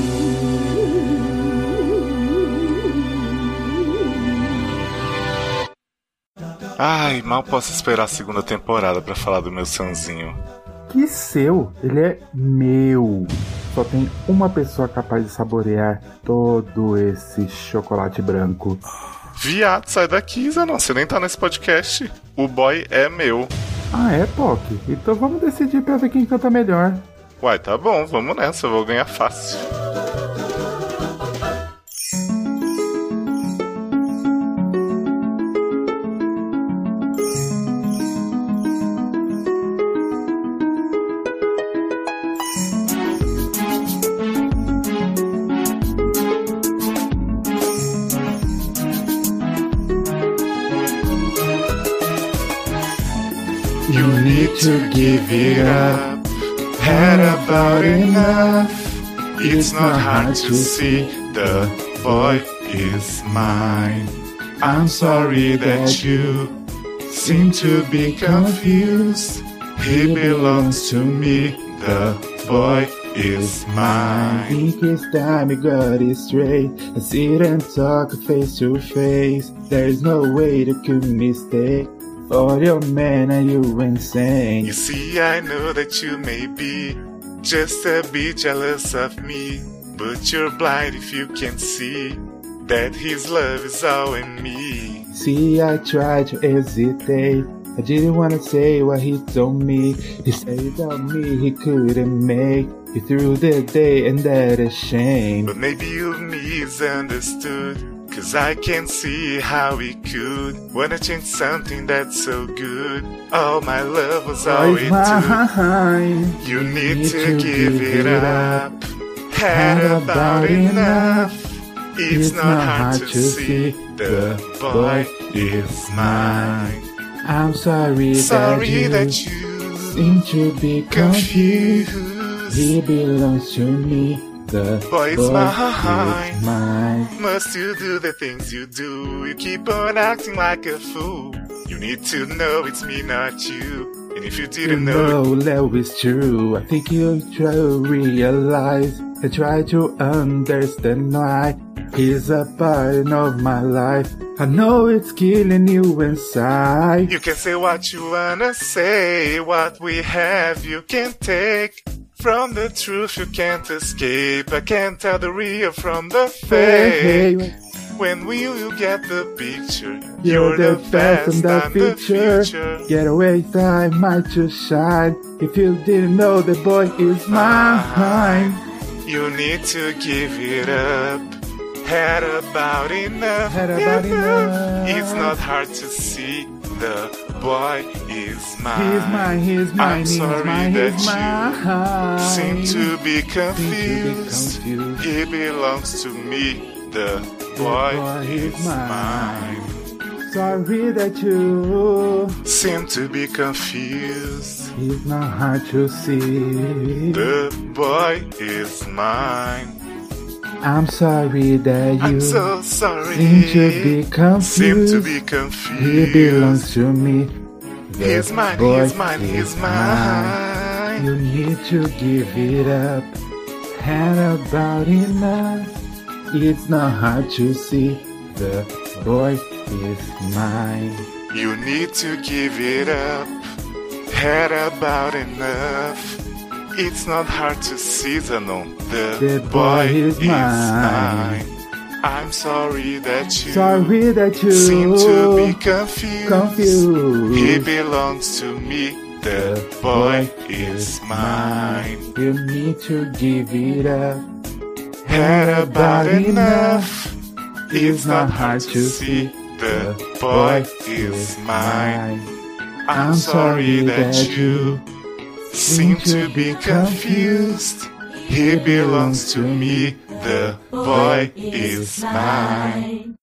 Ai, mal posso esperar a segunda temporada pra falar do meu Sanzinho. Que seu, ele é meu. Só tem uma pessoa capaz de saborear todo esse chocolate branco. Viado, sai daqui, Zanon, você nem tá nesse podcast. O boy é meu. Ah, é, Poc? Então vamos decidir pra ver quem canta melhor. Uai, tá bom, vamos nessa, eu vou ganhar fácil. You need to give it up. Had about enough. It's not hard to see the boy is mine. I'm sorry that you seem to be confused. He belongs to me. The boy is I mine. think it's time we got it straight. Let's sit and talk face to face. There's no way to could mistake. For your man, are you insane? You see, I know that you may be just a bit jealous of me, but you're blind if you can see that his love is all in me. See, I tried to hesitate. I didn't want to say what he told me. He said without me he couldn't make it through the day, and that is shame. But maybe you misunderstood, cause I can see how we could wanna change something that's so good. All my love was all it took. mine. You need to give it up. Had about enough. It's not hard to see the boy is mine. I'm sorry, Sorry that that you you seem to be confused. confused. He belongs to me. The Boy is boy mine. is mine. Must you do the things you do? You keep on acting like a fool. You need to know it's me, not you. And if you You didn't know, know that is true. I think you try to realize. I try to understand why he's a part of my life. I know it's killing you inside. you can say what you wanna say. What we have, you can take. From the truth, you can't escape. I can't tell the real from the Hey, fake. hey, When will you get the picture? you're the best in the I'm the future. future. Get away time might to shine. If you didn't know, the boy is mine. You need to give it up. Had about enough. Had about enough. It's not hard to see. The boy is mine. He's mine, he's mine, I'm he's sorry mine, that he's you mine. seem to be Seem to be confused. confused. He belongs to me. The boy, boy is is mine. mine. Sorry that you Seem to be confused. It's not hard to see. The boy is mine. I'm sorry that you I'm so sorry. seem to be confused. Seem to be He confused. belongs to me. The He's mine, boy he's mine, is he's mine. You need to give it up. Had about enough. It's not hard to see. The boy is mine. You need to give it up. Had about enough. It's not hard to see, Zanon. The, The boy is mine. I'm sorry that you Sorry that you seem to be confused. confused. He belongs to me. The boy is mine. You need to give it up. Had about enough. It's not hard to see. The boy is mine. I'm sorry that you seem to be confused. He belongs to me. The boy is mine.